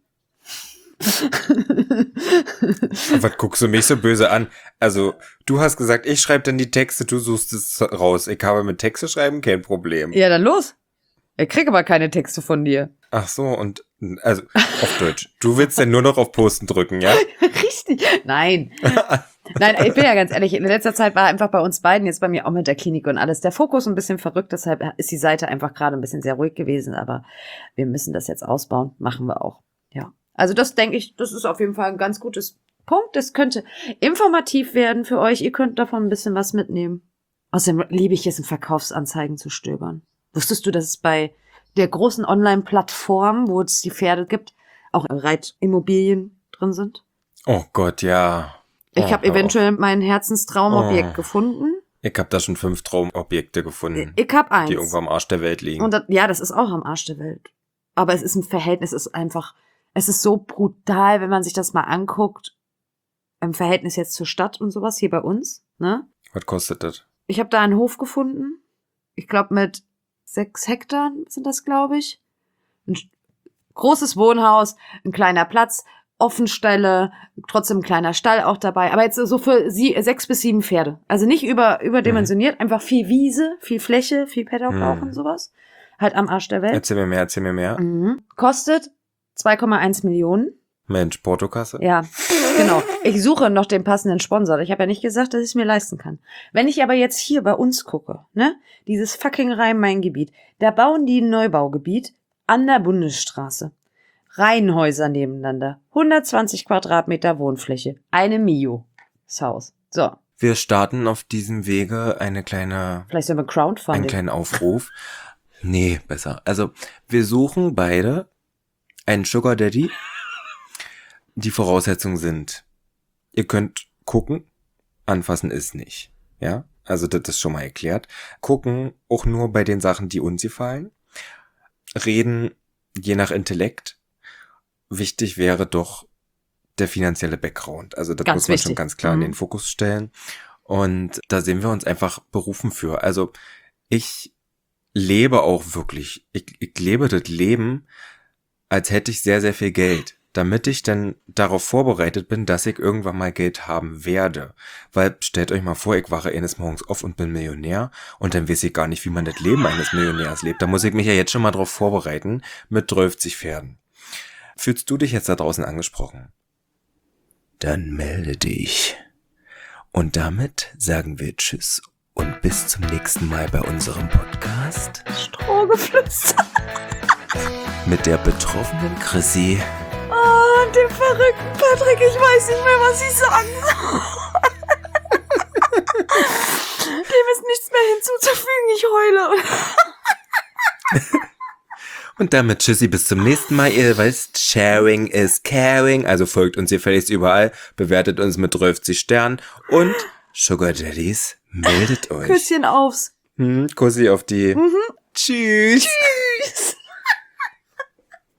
Was guckst du mich so böse an? Also, du hast gesagt, ich schreibe dann die Texte, du suchst es raus. Ich habe mit Texte schreiben kein Problem. Ja, dann los. Ich kriege aber keine Texte von dir. Ach so, und also auf Deutsch. Du willst denn nur noch auf Posten drücken, ja? Richtig. Nein. Nein, ich bin ja ganz ehrlich, in letzter Zeit war einfach bei uns beiden, jetzt bei mir auch mit der Klinik und alles, der Fokus ein bisschen verrückt, deshalb ist die Seite einfach gerade ein bisschen sehr ruhig gewesen, aber wir müssen das jetzt ausbauen, machen wir auch. Ja. Also das denke ich, das ist auf jeden Fall ein ganz gutes Punkt. Das könnte informativ werden für euch. Ihr könnt davon ein bisschen was mitnehmen. Außerdem liebe ich es, in Verkaufsanzeigen zu stöbern. Wusstest du, dass es bei der großen Online-Plattform, wo es die Pferde gibt, auch Reitimmobilien drin sind. Oh Gott, ja. Ich oh, habe eventuell mein Herzenstraumobjekt oh. gefunden. Ich habe da schon fünf Traumobjekte gefunden. Ich habe eins. Die irgendwo am Arsch der Welt liegen. Und das, ja, das ist auch am Arsch der Welt. Aber es ist ein Verhältnis, es ist einfach, es ist so brutal, wenn man sich das mal anguckt, im Verhältnis jetzt zur Stadt und sowas hier bei uns, ne? Was kostet das? Ich habe da einen Hof gefunden. Ich glaube mit sechs Hektar sind das, glaube ich. Ein großes Wohnhaus, ein kleiner Platz, Offenstelle, trotzdem ein kleiner Stall auch dabei. Aber jetzt so für sie, sechs bis sieben Pferde. Also nicht über, überdimensioniert, mhm. einfach viel Wiese, viel Fläche, viel Paddock mhm. auch und sowas. Halt am Arsch der Welt. Erzähl mir mehr, erzähl mir mehr. Mhm. Kostet zwei Komma eins Millionen. Mensch, Portokasse? Ja, genau. Ich suche noch den passenden Sponsor. Ich habe ja nicht gesagt, dass ich es mir leisten kann. Wenn ich aber jetzt hier bei uns gucke, ne, dieses fucking Rhein-Main-Gebiet, da bauen die ein Neubaugebiet an der Bundesstraße. Reihenhäuser nebeneinander. hundertzwanzig Quadratmeter Wohnfläche. Eine Mio. Das Haus. So. Wir starten auf diesem Wege eine kleine... Vielleicht sollen wir Crowdfunding. Einen kleinen Aufruf. Nee, besser. Also, wir suchen beide einen Sugar Daddy. Die Voraussetzungen sind, ihr könnt gucken, anfassen ist nicht. Ja, also das ist schon mal erklärt. Gucken auch nur bei den Sachen, die uns gefallen. Reden je nach Intellekt. Wichtig wäre doch der finanzielle Background. Also das ganz muss man wichtig. schon ganz klar mhm. in den Fokus stellen. Und da sehen wir uns einfach berufen für. Also ich lebe auch wirklich, ich, ich lebe das Leben, als hätte ich sehr, sehr viel Geld, damit ich dann darauf vorbereitet bin, dass ich irgendwann mal Geld haben werde. Weil stellt euch mal vor, ich wache eines Morgens auf und bin Millionär und dann weiß ich gar nicht, wie man das Leben eines Millionärs lebt. Da muss ich mich ja jetzt schon mal drauf vorbereiten mit dreißig Pferden. Fühlst du dich jetzt da draußen angesprochen? Dann melde dich. Und damit sagen wir Tschüss und bis zum nächsten Mal bei unserem Podcast. Strohgeflüster. Mit der betroffenen Chrissy. Oh, und dem verrückten Patrick. Ich weiß nicht mehr, was ich sagen soll. Dem ist nichts mehr hinzuzufügen. Ich heule. Und damit Tschüssi, bis zum nächsten Mal. Ihr wisst, Sharing is Caring. Also folgt uns hier gefälligst überall. Bewertet uns mit dreißig Sternen. Und Sugar Daddies, meldet euch. Küsschen aufs. Hm, Kussi auf die. Mhm. Tschüss. Tschüss.